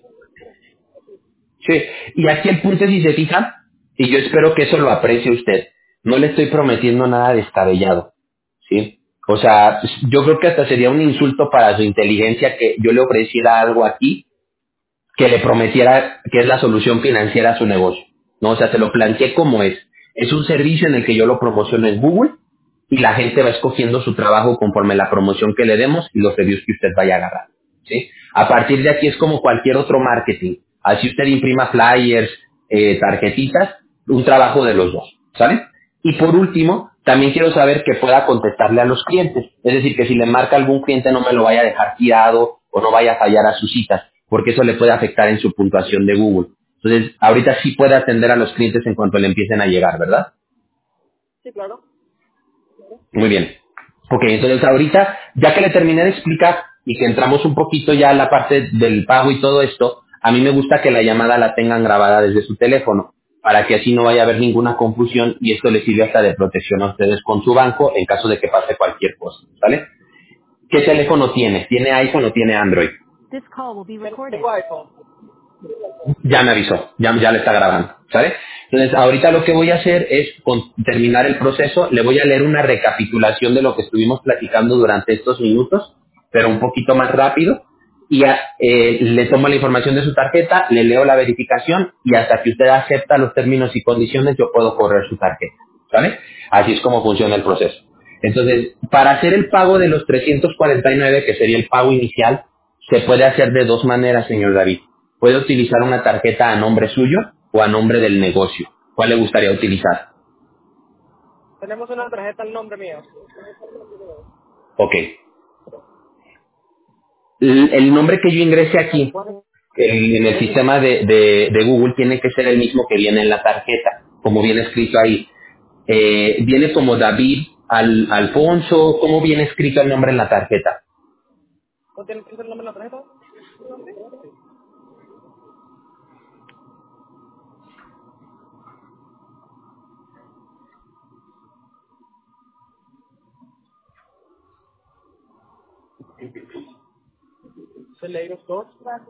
Sí, y aquí el punto es, si se fija, y yo espero que eso lo aprecie usted, no le estoy prometiendo nada descabellado, ¿sí? O sea, yo creo que hasta sería un insulto para su inteligencia que yo le ofreciera algo aquí que le prometiera que es la solución financiera a su negocio. ¿No? O sea, se lo planteé como es. Es un servicio en el que yo lo promociono en Google y la gente va escogiendo su trabajo conforme la promoción que le demos y los reviews que usted vaya a agarrar. ¿Sí? A partir de aquí es como cualquier otro marketing. Así usted imprima flyers, eh, tarjetitas, un trabajo de los dos. ¿Sale? Y por último, también quiero saber que pueda contestarle a los clientes. Es decir, que si le marca algún cliente no me lo vaya a dejar tirado o no vaya a fallar a sus citas, porque eso le puede afectar en su puntuación de Google. Entonces, ahorita sí puede atender a los clientes en cuanto le empiecen a llegar, ¿verdad? Sí, claro. Muy bien. Ok, entonces ahorita, ya que le terminé de explicar y que entramos un poquito ya a la parte del pago y todo esto, a mí me gusta que la llamada la tengan grabada desde su teléfono, para que así no vaya a haber ninguna confusión y esto le sirve hasta de protección a ustedes con su banco en caso de que pase cualquier cosa, ¿vale? ¿Qué teléfono tiene? ¿Tiene iPhone o tiene Android? This call will be Ten- recorded. Tengo iPhone. Ya me avisó, ya, ya le está grabando, ¿sale? Entonces, ahorita lo que voy a hacer es con- terminar el proceso, le voy a leer una recapitulación de lo que estuvimos platicando durante estos minutos, pero un poquito más rápido, y ya, eh, le tomo la información de su tarjeta, le leo la verificación, y hasta que usted acepta los términos y condiciones, yo puedo correr su tarjeta, ¿sale? Así es como funciona el proceso. Entonces, para hacer el pago de los trescientos cuarenta y nueve, que sería el pago inicial, se puede hacer de dos maneras, señor David. Puede utilizar una tarjeta a nombre suyo o a nombre del negocio. ¿Cuál le gustaría utilizar? Tenemos una tarjeta al nombre mío. Ok. El, el nombre que yo ingrese aquí el- en el sistema de, de- de Google tiene que ser el mismo que viene en la tarjeta, como viene escrito ahí. Eh, viene como David Al- Alfonso, ¿cómo viene escrito el nombre en la tarjeta? ¿No tiene que ser el nombre de la tarjeta? Celeiros dos.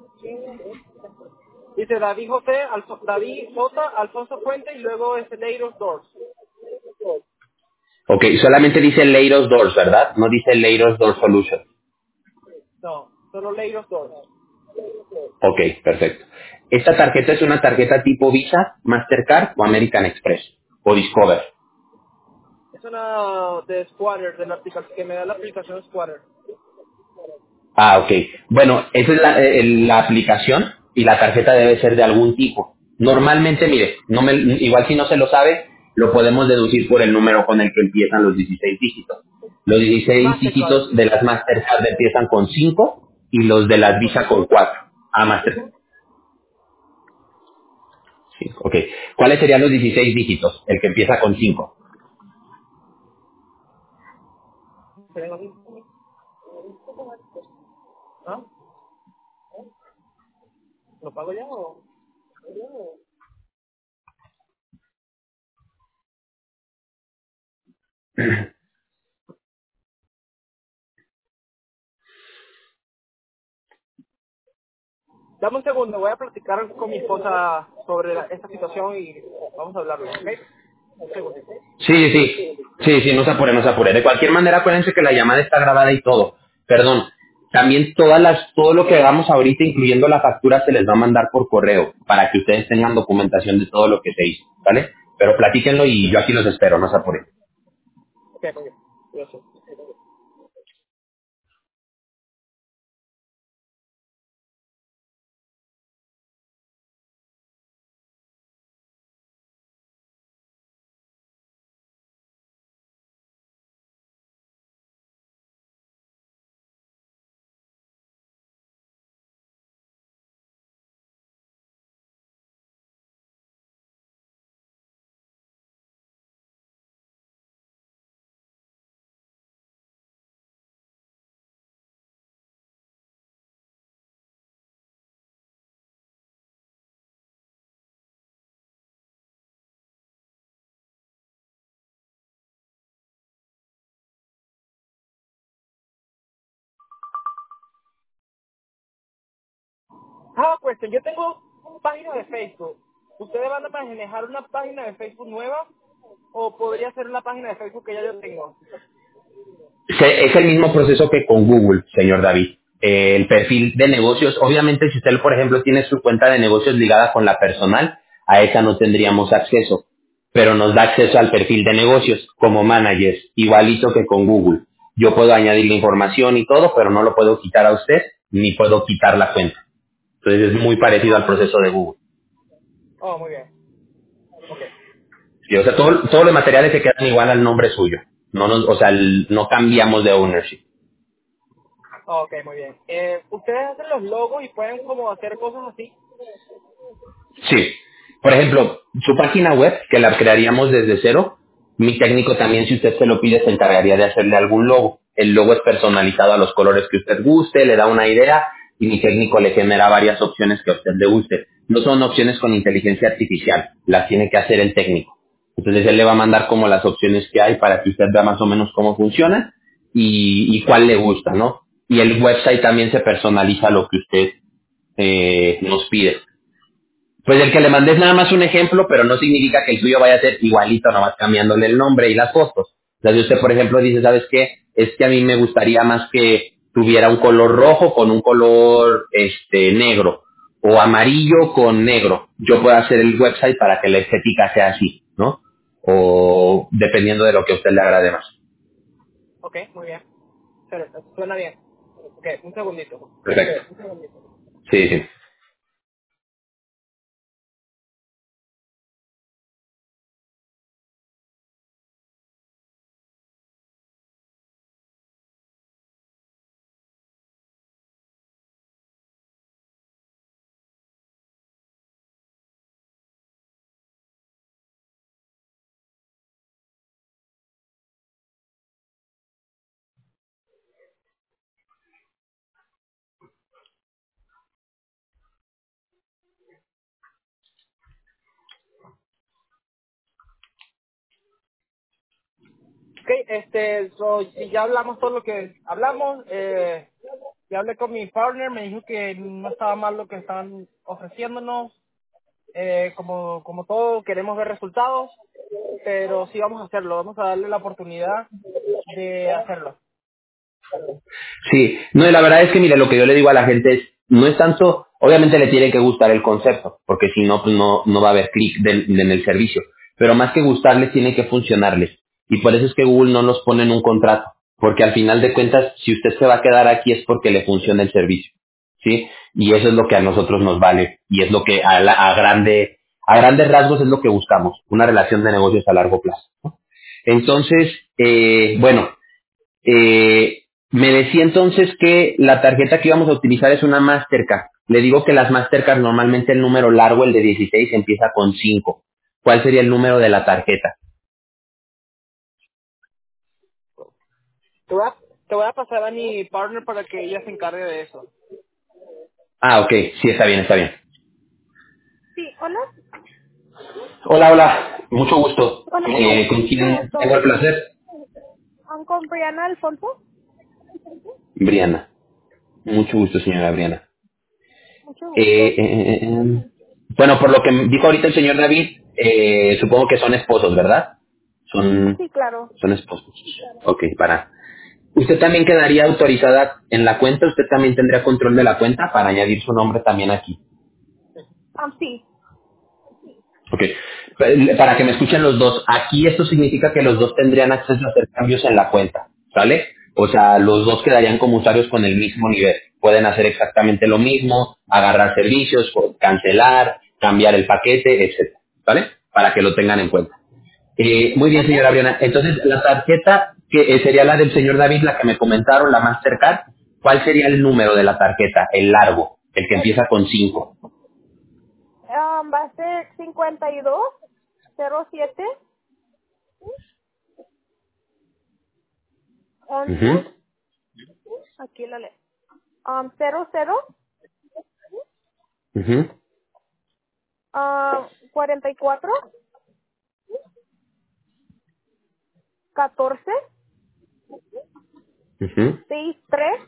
Dice David José, Alfo- David J, Alfonso Fuente y luego es Celeiros dos. Ok, solamente dice Leiros Doors, ¿verdad? No dice Leiros Door Solution. No, solo Leiros dos. Ok, perfecto. ¿Esta tarjeta es una tarjeta tipo Visa, Mastercard o American Express? O Discover. Es una de Squatter, de la aplicación que me da la aplicación Squatter. Ah, ok. Bueno, esa es la, eh, la aplicación y la tarjeta debe ser de algún tipo. Normalmente, mire, no me, igual si no se lo sabe, lo podemos deducir por el número con el que empiezan los dieciséis dígitos. Los dieciséis Mastercard. dígitos de las Mastercard empiezan con cinco y los de las Con Visa con cinco. cuatro. Ah, Mastercard. Sí, ok. ¿Cuáles serían los dieciséis dígitos? El que empieza con cinco. ¿Ah? ¿Lo pago ya o...? Dame un segundo, voy a platicar con mi esposa sobre la- esta situación y vamos a hablarlo, ¿ok? Un segundo. Sí, sí, sí. Sí, sí, no se apure, no se apure. De cualquier manera, acuérdense que la llamada está grabada y todo. Perdón. También todas las, todo lo que hagamos ahorita, incluyendo la factura, se les va a mandar por correo para que ustedes tengan documentación de todo lo que se hizo, ¿vale? Pero platíquenlo y yo aquí los espero, no se apuren. Ok, muy bien. Gracias. Ah, pues yo tengo página de Facebook. ¿Ustedes van a manejar una página de Facebook nueva o podría ser una página de Facebook que ya yo tengo? Se- Es el mismo proceso que con Google, señor David. Eh, el perfil de negocios, obviamente si usted, por ejemplo, tiene su cuenta de negocios ligada con la personal, a esa no tendríamos acceso, pero nos da acceso al perfil de negocios como managers, igualito que con Google. Yo puedo añadir la información y todo, pero no lo puedo quitar a usted, ni puedo quitar la cuenta. Entonces es muy parecido al Oh, proceso de Google. oh, muy bien. Ok. Sí, o sea, todo- todos los materiales se quedan igual al nombre suyo. No nos, o sea, el- no cambiamos de ownership. Oh, ok, muy bien. Eh, ¿Ustedes hacen los logos y pueden como hacer cosas así? Sí. Por ejemplo, su página web, que la crearíamos desde cero, mi técnico también, si usted se lo pide, se encargaría de hacerle algún logo. El logo es personalizado a los colores que usted guste, le da una idea y mi técnico le genera varias opciones que a usted le guste. No son opciones con inteligencia artificial, las tiene que hacer el técnico. Entonces él le va a mandar como las opciones que hay para que usted vea más o menos cómo funciona y, y cuál le gusta, ¿no? Y el website también se personaliza a lo que usted eh, nos pide. Pues el que le mandé es nada más un ejemplo, pero no significa que el suyo vaya a ser igualito, nomás cambiándole el nombre y las fotos. O sea, si usted, por ejemplo, dice, ¿sabes qué? Es que a mí me gustaría más que tuviera un color rojo con un color este negro, o amarillo con negro. Yo puedo hacer el website para que la estética sea así, ¿no? O dependiendo de lo que a usted le agrade más. Ok, muy bien. Pero, suena bien. Ok, un segundito. Perfecto. Sí, sí. Ok, este, so, si ya hablamos todo lo que hablamos, eh, ya hablé con mi partner, me dijo que no estaba mal lo que están ofreciéndonos, eh, como, como todo queremos ver resultados, pero sí vamos a hacerlo, vamos a darle la oportunidad de hacerlo. Sí, no, y la verdad es que, mire, lo que yo le digo a la gente es, no es tanto, obviamente le tiene que gustar el concepto, porque si no, pues no, no va a haber clic del- en el servicio, pero más que gustarles, tiene que funcionarles. Y por eso es que Google no nos pone en un contrato. porque al final de cuentas, si usted se va a quedar aquí es porque le funciona el servicio, ¿sí? Y eso es lo que a nosotros nos vale y es lo que a, la- a grande, a grandes rasgos es lo que buscamos, una relación de negocios a largo plazo, ¿no? Entonces, eh, bueno, eh, me decía entonces que la tarjeta que íbamos a utilizar es una Mastercard. Le digo que las Mastercard normalmente el número largo, el de dieciséis, empieza con cinco. ¿Cuál sería el número de la tarjeta? Te voy, a, te voy a pasar a mi partner para que ella se encargue de eso. Ah, ok, sí, está bien, está bien. Sí, hola. Hola, hola, mucho gusto. Hola, Eh, ¿Con mucho quién gusto. tengo el placer? Um, ¿Con Brianna Alfonso? Briana. Mucho gusto, señora Briana. Mucho Eh, gusto. eh, eh, eh, bueno, por lo que dijo ahorita el señor David, eh, supongo que son esposos, ¿verdad? Son, Sí, claro. son esposos. Ok, para. ¿Usted también quedaría autorizada en la cuenta? ¿Usted también tendría control de la cuenta para añadir su nombre también aquí? Um, sí. Ok. Para que me escuchen los dos, aquí esto significa que los dos tendrían acceso a hacer cambios en la cuenta, ¿sale? O sea, los dos quedarían como usuarios con el mismo nivel. Pueden hacer exactamente lo mismo, agarrar servicios, o cancelar, cambiar el paquete, etcétera, ¿vale? Para que lo tengan en cuenta. Eh, muy bien, ¿Ok? señora Briana. Entonces, la tarjeta que eh, sería la del señor David, la que me comentaron, la Mastercard, ¿cuál sería el número de la tarjeta? El largo, el que El, empieza con cinco. um, va a ser cincuenta y dos cero siete once. Ujú, Aquí la leo. Um, cero cero ujú, um, cuarenta y cuatro catorce ujú. sesenta y tres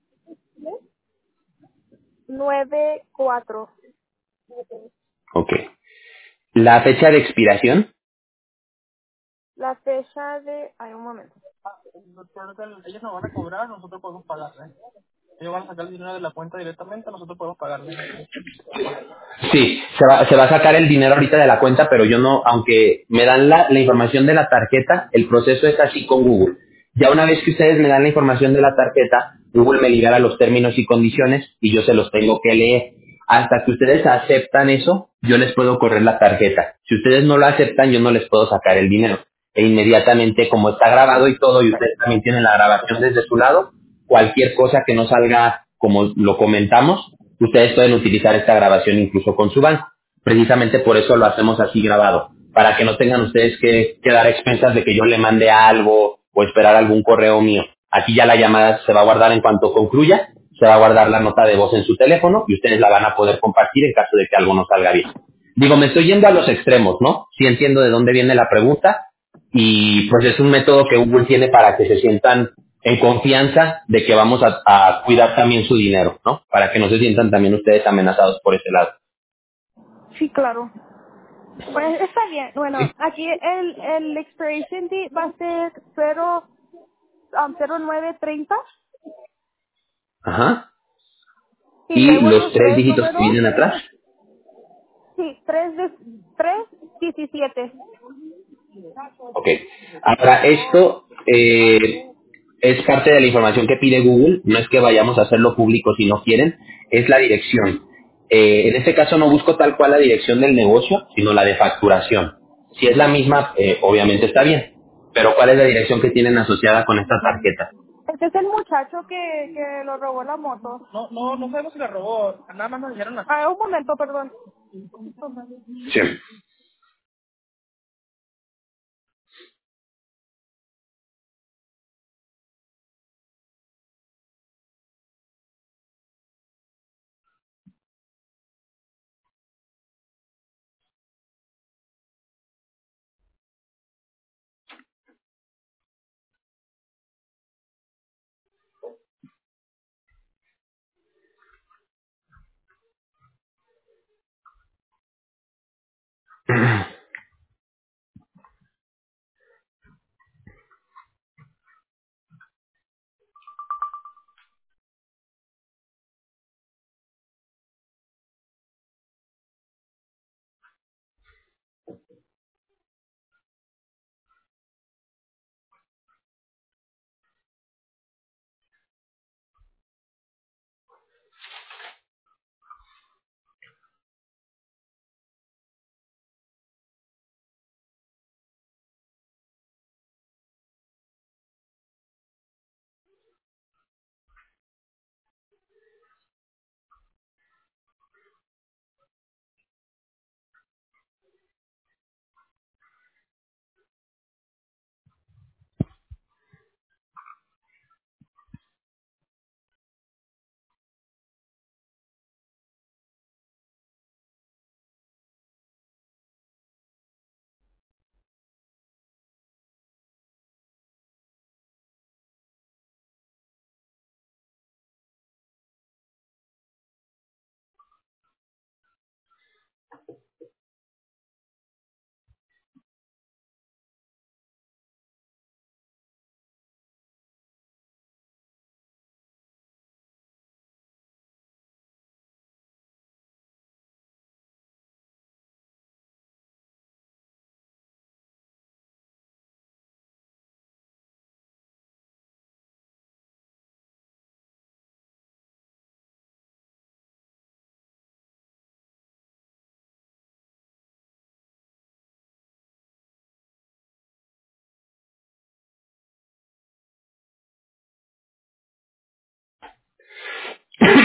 noventa y cuatro. Ok. La fecha de expiración. La fecha de... Ay, un momento. Ellos nos van a cobrar, nosotros podemos pagarle. Ellos van a sacar el dinero de la cuenta directamente, nosotros podemos pagarle. Sí, se va, se va a sacar el dinero ahorita de la cuenta, pero yo no, aunque me dan la, la información de la tarjeta, el proceso es así con Google. Ya una vez que ustedes me dan la información de la tarjeta, Google me libera los términos y condiciones y yo se los tengo que leer. Hasta que ustedes aceptan eso, yo les puedo correr la tarjeta. Si ustedes no lo aceptan, yo no les puedo sacar el dinero. E inmediatamente, como está grabado y todo, y ustedes también tienen la grabación desde su lado, cualquier cosa que no salga como lo comentamos, ustedes pueden utilizar esta grabación incluso con su banco. Precisamente por eso lo hacemos así grabado, para que no tengan ustedes que quedar a expensas de que yo le mande algo o esperar algún correo mío. Aquí ya la llamada se va a guardar en cuanto concluya, se va a guardar la nota de voz en su teléfono y ustedes la van a poder compartir en caso de que algo no salga bien. Digo, me estoy yendo a los extremos, ¿no? Sí entiendo de dónde viene la pregunta, y pues es un método que Google tiene para que se sientan en confianza de que vamos a, a cuidar también su dinero, ¿no? Para que no se sientan también ustedes amenazados por ese lado. Sí, claro. Pues está bien. Bueno, aquí el, el expiration date va a ser cero, um, cero nueve treinta Ajá. y Y luego los los tres tres dígitos que números, vienen atrás. sí, tres de, tres diecisiete. Ok. Ahora, esto eh, es parte de la información que pide Google. No es que vayamos a hacerlo público si no quieren. Es la dirección. Eh, en este caso no busco tal cual la dirección del negocio, sino la de facturación. Si es la misma, eh, obviamente está bien. Pero ¿cuál es la dirección que tienen asociada con esta tarjeta? Este es el muchacho que, que lo robó la moto. No, no, no sabemos si la robó, nada más nos dijeron así. Ah, un momento, perdón. Sí.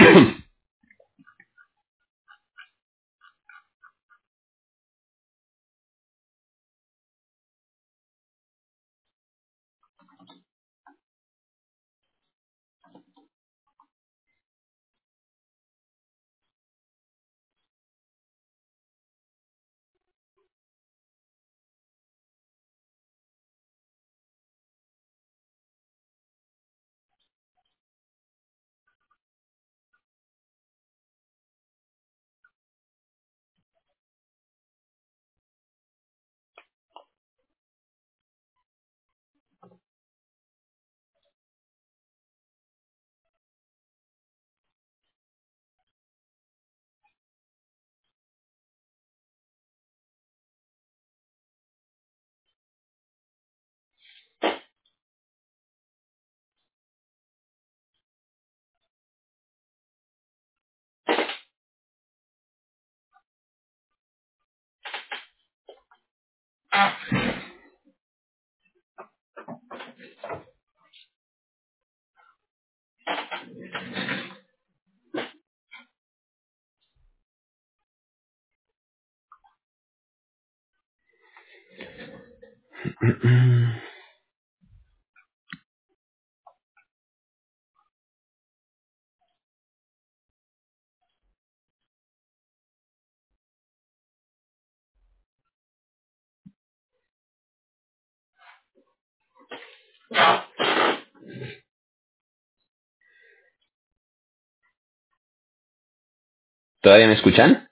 ¿Todavía me escuchan?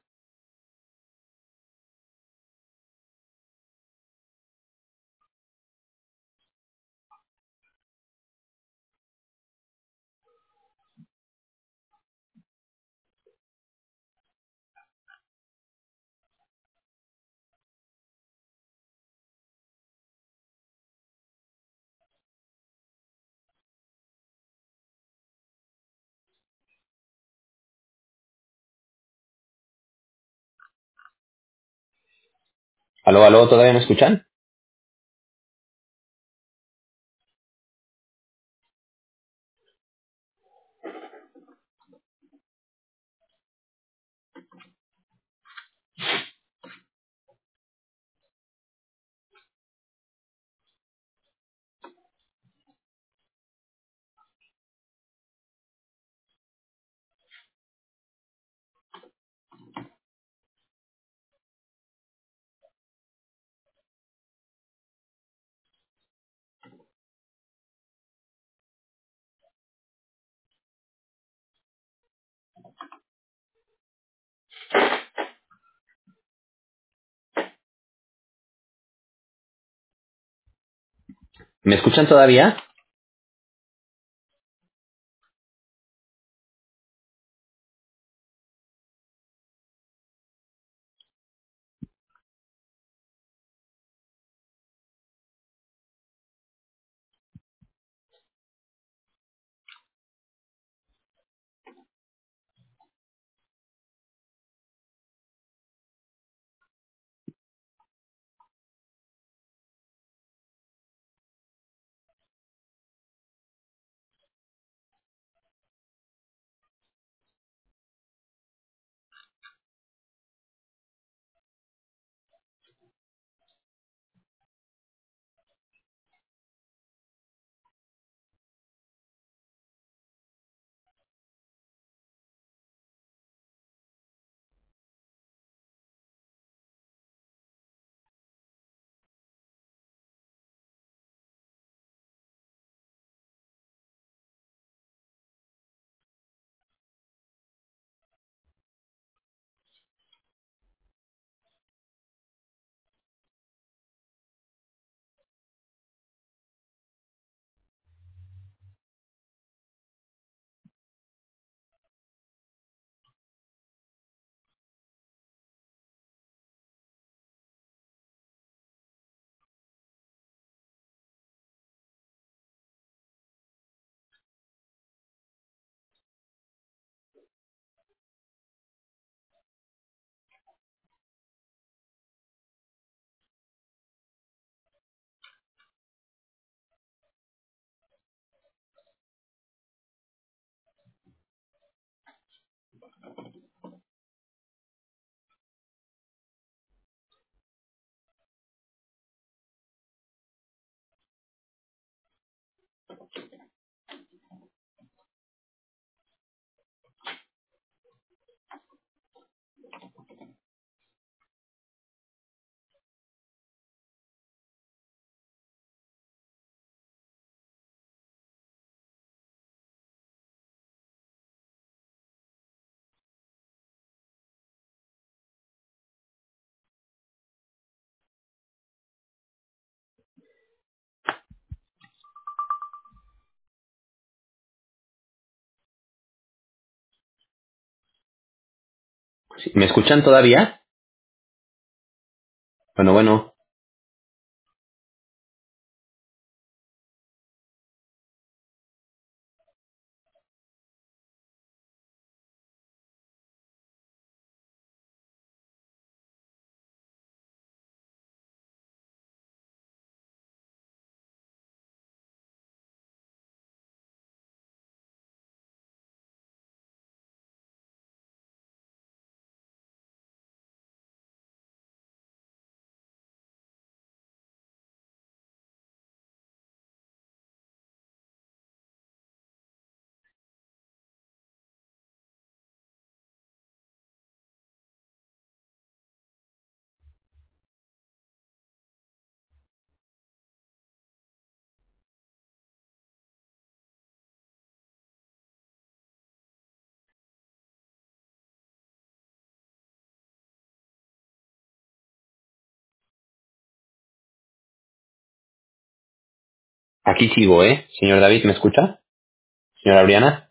¿Aló, aló? ¿Todavía me escuchan? ¿Me escuchan todavía? Sí, ¿me escuchan todavía? Bueno, bueno. Aquí sigo, ¿eh? Señor David, ¿me escucha? Señora Briana.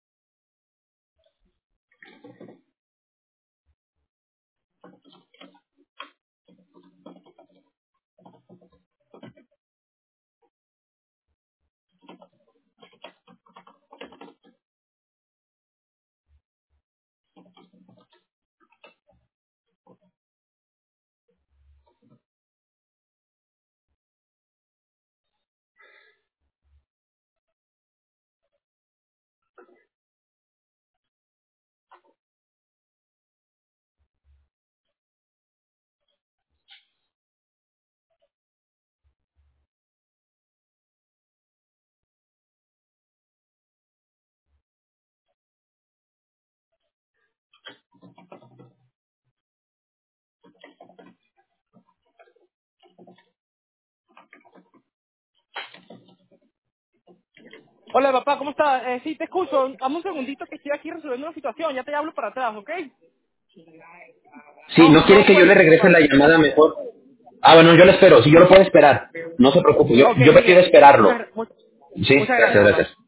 Hola, papá, ¿cómo estás? Eh, sí, te escucho. Dame un segundito que estoy aquí resolviendo una situación. Ya te hablo para atrás, ¿ok? Sí, No, ¿no quiere no que yo le cuelgues, regrese papá. la llamada mejor? Ah, bueno, yo lo espero. Si yo lo puedo esperar. No se preocupe. Yo, Ok, yo muy prefiero bien. Muchas, esperarlo. gra- mu- Sí, muchas gracias, gracias, papá. gracias.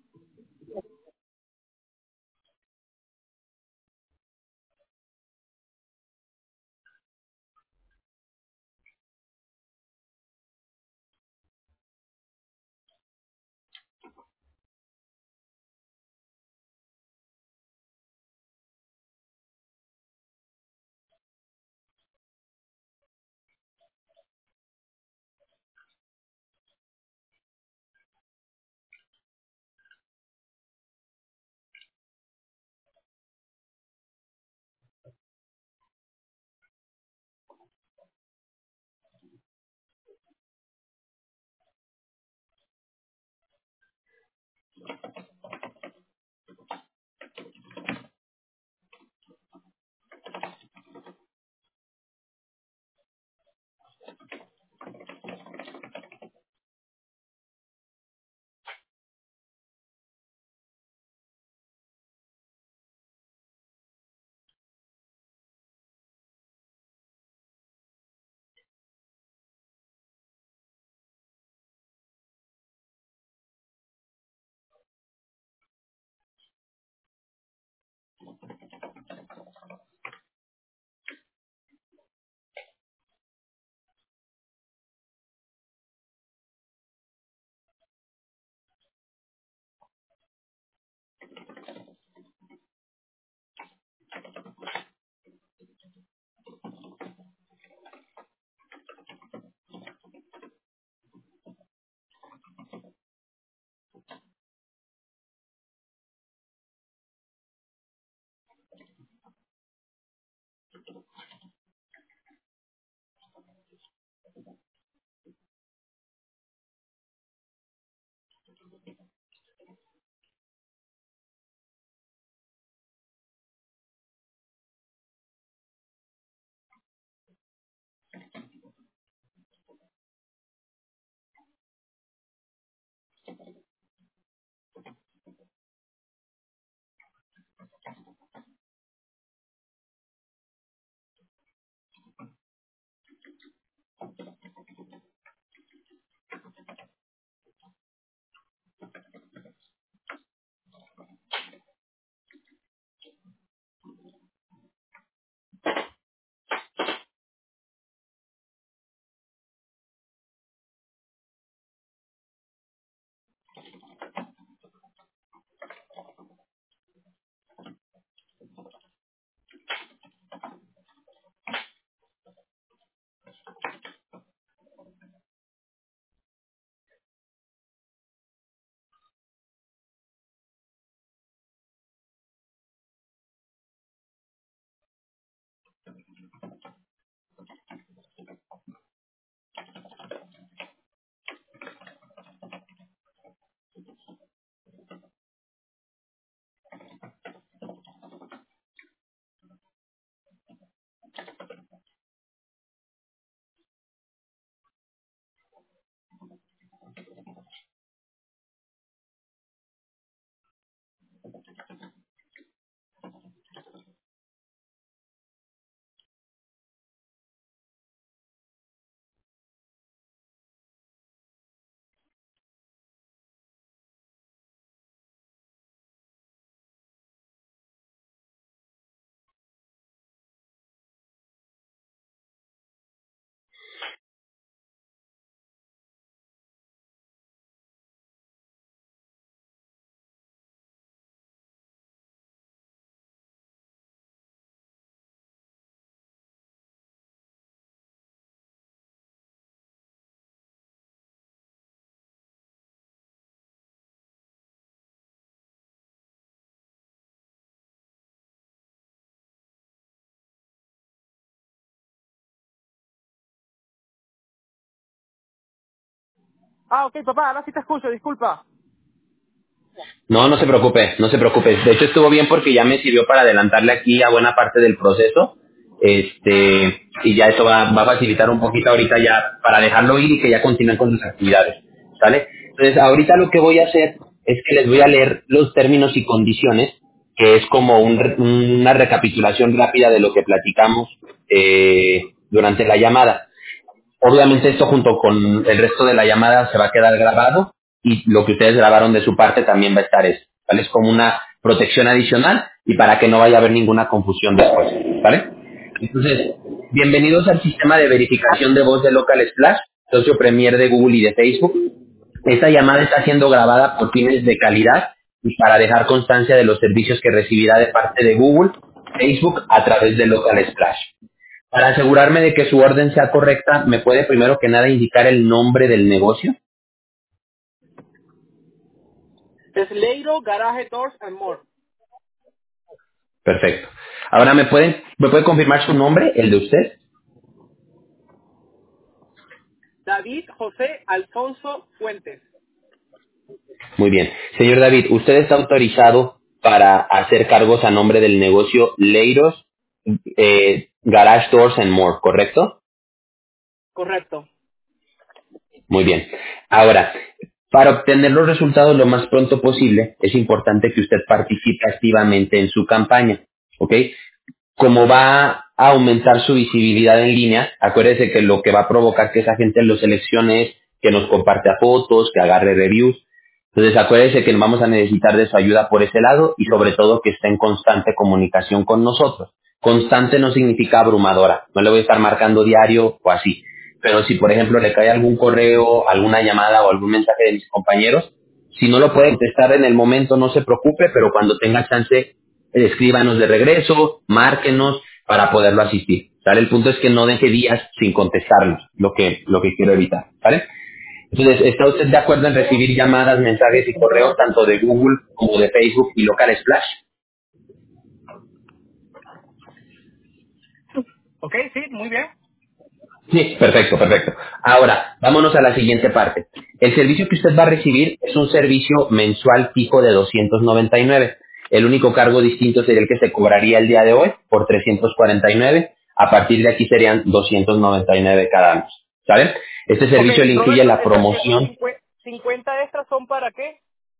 Ah, ok, papá, ahora sí te escucho, disculpa. No, no se preocupe, no se preocupe. De hecho estuvo bien porque ya me sirvió para adelantarle aquí a buena parte del proceso. Este, y ya eso va, va a facilitar un poquito ahorita ya para dejarlo ir y que ya continúen con sus actividades. ¿Sale? Entonces ahorita lo que voy a hacer es que les voy a leer los términos y condiciones, que es como un re- una recapitulación rápida de lo que platicamos eh, durante la llamada. Obviamente esto junto con el resto de la llamada se va a quedar grabado y lo que ustedes grabaron de su parte también va a estar eso, ¿vale? Es como una protección adicional y para que no vaya a haber ninguna confusión después, ¿vale? Entonces, bienvenidos al sistema de verificación de voz de Local Splash, socio premier de Google y de Facebook. Esta llamada está siendo grabada por fines de calidad y para dejar constancia de los servicios que recibirá de parte de Google, Facebook a través de Local Splash. Para asegurarme de que su orden sea correcta, ¿me puede primero que nada indicar el nombre del negocio? Sleiro, Garage Doors and More. Perfecto. Ahora, ¿me pueden, ¿me puede confirmar su nombre, el de usted? David José Alfonso Fuentes. Muy bien. Señor David, usted está autorizado para hacer cargos a nombre del negocio Leiros eh, Garage Doors and More, ¿correcto? Correcto. Muy bien. Ahora, para obtener los resultados lo más pronto posible, es importante que usted participe activamente en su campaña, ¿ok? Como va a aumentar su visibilidad en línea, acuérdese que lo que va a provocar que esa gente lo seleccione es que nos comparte a fotos, que agarre reviews. Entonces acuérdese que vamos a necesitar de su ayuda por ese lado y sobre todo que esté en constante comunicación con nosotros. Constante no significa abrumadora, no le voy a estar marcando diario o así. Pero si por ejemplo le cae algún correo, alguna llamada o algún mensaje de mis compañeros, si no lo puede contestar en el momento no se preocupe, pero cuando tenga chance escríbanos de regreso, márquenos para poderlo asistir. ¿Sale? El punto es que no deje días sin contestarnos, lo que, lo que quiero evitar. ¿Vale? Entonces, ¿está usted de acuerdo en recibir llamadas, mensajes y correos tanto de Google como de Facebook y Local Splash? Ok, sí, muy bien. Sí, perfecto, perfecto. Ahora, vámonos a la siguiente parte. El servicio que usted va a recibir es un servicio mensual fijo de doscientos noventa y nueve. El único cargo distinto sería el que se cobraría el día de hoy por trescientos cuarenta y nueve. A partir de aquí serían doscientos noventa y nueve cada mes. ¿Saben? Este Ok, servicio le incluye Roberto, la esa- esos promoción. cincue- cincuenta extras son para qué?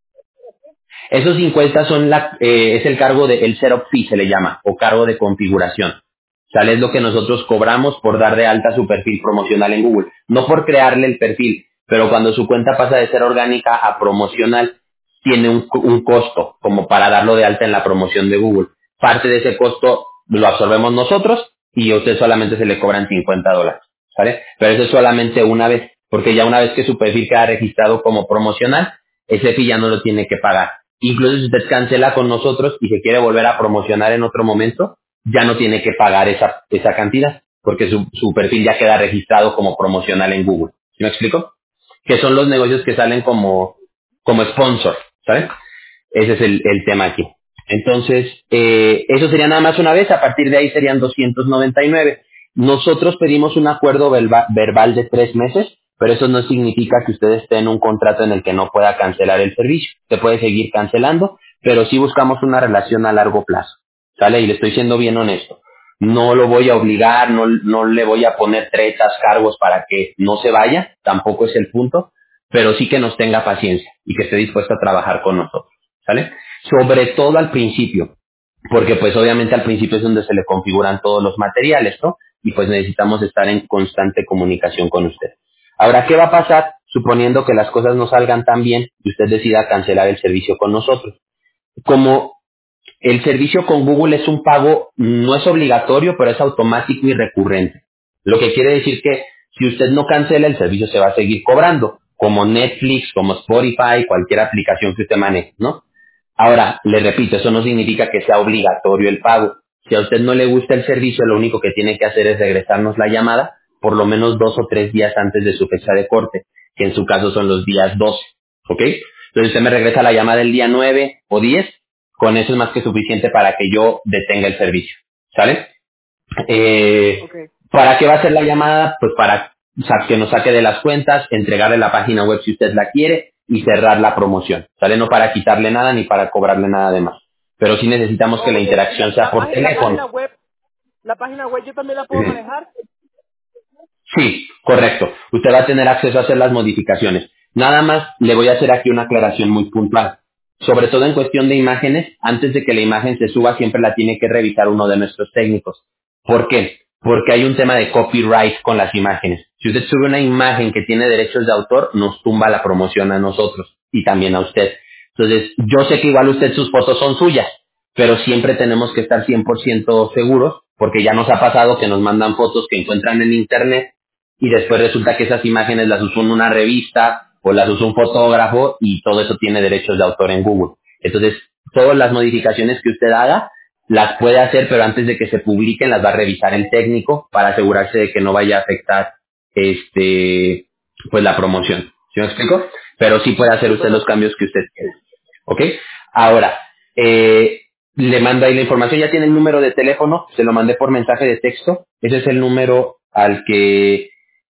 Esos cincuenta son la, eh, es el cargo de, el setup fee se le llama, o cargo de configuración. ¿Sale? Es lo que nosotros cobramos por dar de alta su perfil promocional en Google. No por crearle el perfil, pero cuando su cuenta pasa de ser orgánica a promocional, tiene un, un costo como para darlo de alta en la promoción de Google. Parte de ese costo lo absorbemos nosotros y a usted solamente se le cobran cincuenta dólares. ¿Sale? Pero eso es solamente una vez, porque ya una vez que su perfil queda registrado como promocional, ese fee ya no lo tiene que pagar. Incluso si usted cancela con nosotros y se quiere volver a promocionar en otro momento, ya no tiene que pagar esa, esa cantidad, porque su, su perfil ya queda registrado como promocional en Google. ¿Sí me explico? Que son los negocios que salen como, como sponsor, ¿sabes? Ese es el, el tema aquí. Entonces, eh, eso sería nada más una vez, a partir de ahí serían doscientos noventa y nueve. Nosotros pedimos un acuerdo verba- verbal de tres meses, pero eso no significa que usted esté en un contrato en el que no pueda cancelar el servicio. Se puede seguir cancelando, pero sí buscamos una relación a largo plazo. ¿Sale? Y le estoy siendo bien honesto. No lo voy a obligar, no, no le voy a poner tretas, cargos para que no se vaya, tampoco es el punto, pero sí que nos tenga paciencia y que esté dispuesto a trabajar con nosotros. ¿Sale? Sobre todo al principio, porque pues obviamente al principio es donde se le configuran todos los materiales, ¿no? Y pues necesitamos estar en constante comunicación con usted. Ahora, ¿qué va a pasar suponiendo que las cosas no salgan tan bien y usted decida cancelar el servicio con nosotros? Como el servicio con Google es un pago, no es obligatorio, pero es automático y recurrente. Lo que quiere decir que si usted no cancela, el servicio se va a seguir cobrando, como Netflix, como Spotify, cualquier aplicación que usted maneje, ¿no? Ahora, le repito, eso no significa que sea obligatorio el pago. Si a usted no le gusta el servicio, lo único que tiene que hacer es regresarnos la llamada por lo menos dos o tres días antes de su fecha de corte, que en su caso son los días doce, ¿ok? Entonces usted me regresa la llamada el día nueve o diez, con eso es más que suficiente para que yo detenga el servicio, ¿sale? Eh, Ok. ¿Para qué va a ser la llamada? Pues para sa- que nos saque de las cuentas, entregarle la página web si usted la quiere y cerrar la promoción, ¿sale? No para quitarle nada ni para cobrarle nada de más. Pero sí necesitamos que Oh, la muy bien. Y interacción la, sea la, por página, la página teléfono. web, la página web yo también la puedo Ujú. manejar. Sí, correcto. Usted va a tener acceso a hacer las modificaciones. Nada más le voy a hacer aquí una aclaración muy puntual. Sobre todo en cuestión de imágenes, antes de que la imagen se suba, siempre la tiene que revisar uno de nuestros técnicos. ¿Por qué? Porque hay un tema de copyright con las imágenes. Si usted sube una imagen que tiene derechos de autor, nos tumba la promoción a nosotros y también a usted. Entonces, yo sé que igual usted sus fotos son suyas, pero siempre tenemos que estar cien por ciento seguros, porque ya nos ha pasado que nos mandan fotos que encuentran en internet y después resulta que esas imágenes las usó en una revista o las usó un fotógrafo y todo eso tiene derechos de autor en Google. Entonces, todas las modificaciones que usted haga las puede hacer, pero antes de que se publiquen las va a revisar el técnico para asegurarse de que no vaya a afectar este pues la promoción. ¿Sí me explico? Pero sí puede hacer Sí, usted los perfecto. cambios que usted quiera. ¿Ok? Ahora, eh, le mando ahí la información, ya tiene el número de teléfono, se lo mandé por mensaje de texto, ese es el número al que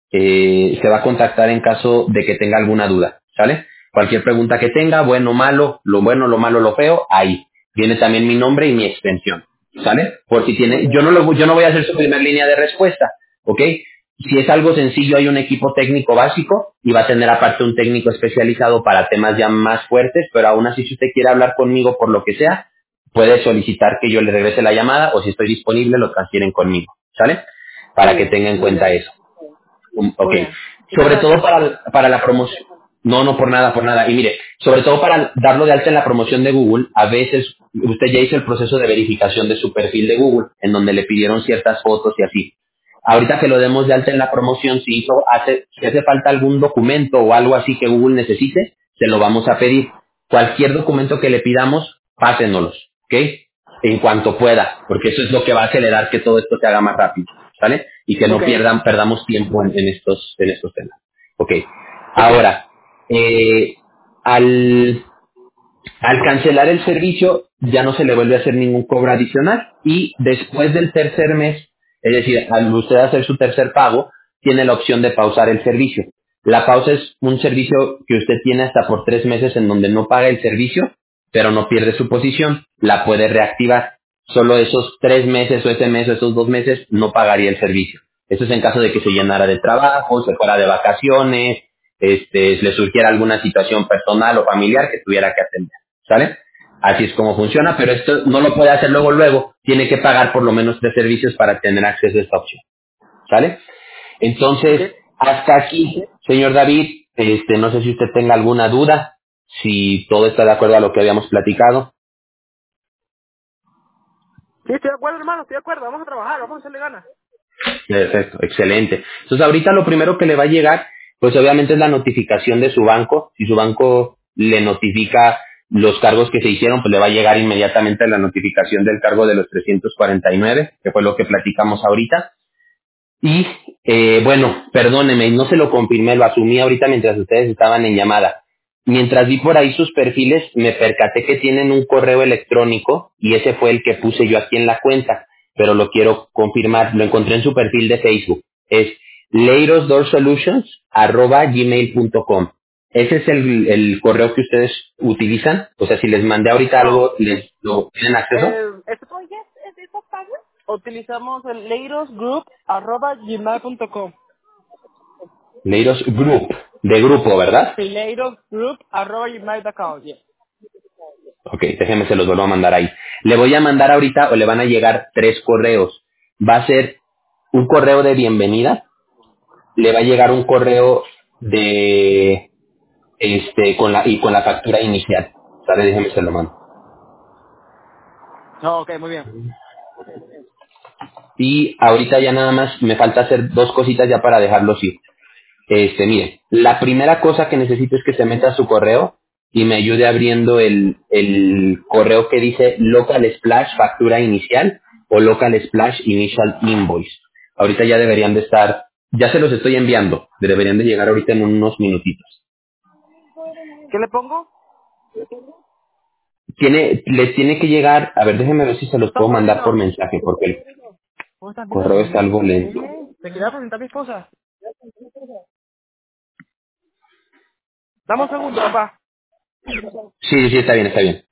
eh, se va a contactar en caso de que tenga alguna duda, ¿sale? Cualquier pregunta que tenga, bueno, malo, lo bueno, lo malo, lo feo, ahí. Viene también mi nombre y mi extensión, ¿sale? Por si Muy tiene, yo bien. no lo, yo no voy a hacer su primera línea de respuesta, ¿ok? Si es algo sencillo, hay un equipo técnico básico y va a tener aparte un técnico especializado para temas ya más fuertes, pero aún así si usted quiere hablar conmigo por lo que sea, puede solicitar que yo le regrese la llamada o si estoy disponible lo transfieren conmigo, ¿sale? Muy Para que bien, tenga en muy cuenta bien, eso. Um, Ok. muy bien. Muchas Sobre todo gracias. para, para la promoción. No, no por nada, por nada. Y mire, sobre todo para darlo de alta en la promoción de Google, a veces usted ya hizo el proceso de verificación de su perfil de Google, en donde le pidieron ciertas fotos y así. Ahorita que lo demos de alta en la promoción, si hizo, hace, si hace falta algún documento o algo así que Google necesite, se lo vamos a pedir. Cualquier documento que le pidamos, pásenoslos, ¿ok? En cuanto pueda, porque eso es lo que va a acelerar que todo esto se haga más rápido, ¿vale? Y que Ok, no pierdan, perdamos tiempo en, en estos, en estos temas. Ok. ok. Ahora, eh, al, al cancelar el servicio, ya no se le vuelve a hacer ningún cobro adicional y después del tercer mes, es decir, al usted hacer su tercer pago, tiene la opción de pausar el servicio. La pausa es un servicio que usted tiene hasta por tres meses en donde no paga el servicio, pero no pierde su posición, la puede reactivar. Solo esos tres meses o ese mes o esos dos meses no pagaría el servicio. Eso es en caso de que se llenara de trabajo, se fuera de vacaciones, este, le surgiera alguna situación personal o familiar que tuviera que atender. ¿Sale? Así es como funciona, pero esto no lo puede hacer luego, luego. Tiene que pagar por lo menos tres servicios para tener acceso a esta opción. ¿Sale? Ok. Entonces, hasta aquí, señor David, este, no sé si usted tenga alguna duda, si todo está de acuerdo a lo que habíamos platicado. Sí, estoy de acuerdo, hermano, estoy de acuerdo. Vamos a trabajar, vamos a hacerle ganas. Perfecto, excelente. Entonces, ahorita lo primero que le va a llegar, pues obviamente es la notificación de su banco. Si su banco le notifica los cargos que se hicieron, pues le va a llegar inmediatamente la notificación del cargo de los trescientos cuarenta y nueve, que fue lo que platicamos ahorita. Y, eh, bueno, perdóneme, no se lo confirmé, lo asumí ahorita mientras ustedes estaban en llamada. Mientras vi por ahí sus perfiles, me percaté que tienen un correo electrónico y ese fue el que puse yo aquí en la cuenta, pero lo quiero confirmar, lo encontré en su perfil de Facebook. Es leirosdoorsolutions arroba gmail punto com. ¿Ese es el, el correo que ustedes utilizan? O sea, si les mandé ahorita No, algo, ¿les lo tienen acceso? eh, es- utilizamos el leirosgroup arroba gmail punto com. Leiros Group, de grupo, ¿verdad? Sí, leirosgroup arroba gmail punto com. Yeah. Ok, déjeme, se los vuelvo a mandar ahí. Le voy a mandar ahorita o le van a llegar tres correos. Va a ser un correo de bienvenida, le va a llegar un correo de este con la y con la factura inicial. ¿Sale? Déjeme se lo mando. No, ok, muy bien. Y ahorita ya nada más me falta hacer dos cositas ya para dejarlos ir. Este, mire, la primera cosa que necesito es que se meta a su correo y me ayude abriendo el, el correo que dice Local Splash Factura Inicial o Local Splash Initial Invoice. Ahorita ya deberían de estar, ya se los estoy enviando, deberían de llegar ahorita en unos minutitos. ¿Qué le pongo? Tiene, les tiene que llegar, a ver, déjenme ver si se los ¿Estás puedo mandar por jodido? mensaje porque el ¿Cómo estás correo mirando? está algo lento. ¿Qué? ¿Te quería presentar a mi esposa? Dame un segundo, papá. Sí, sí, está bien, está bien.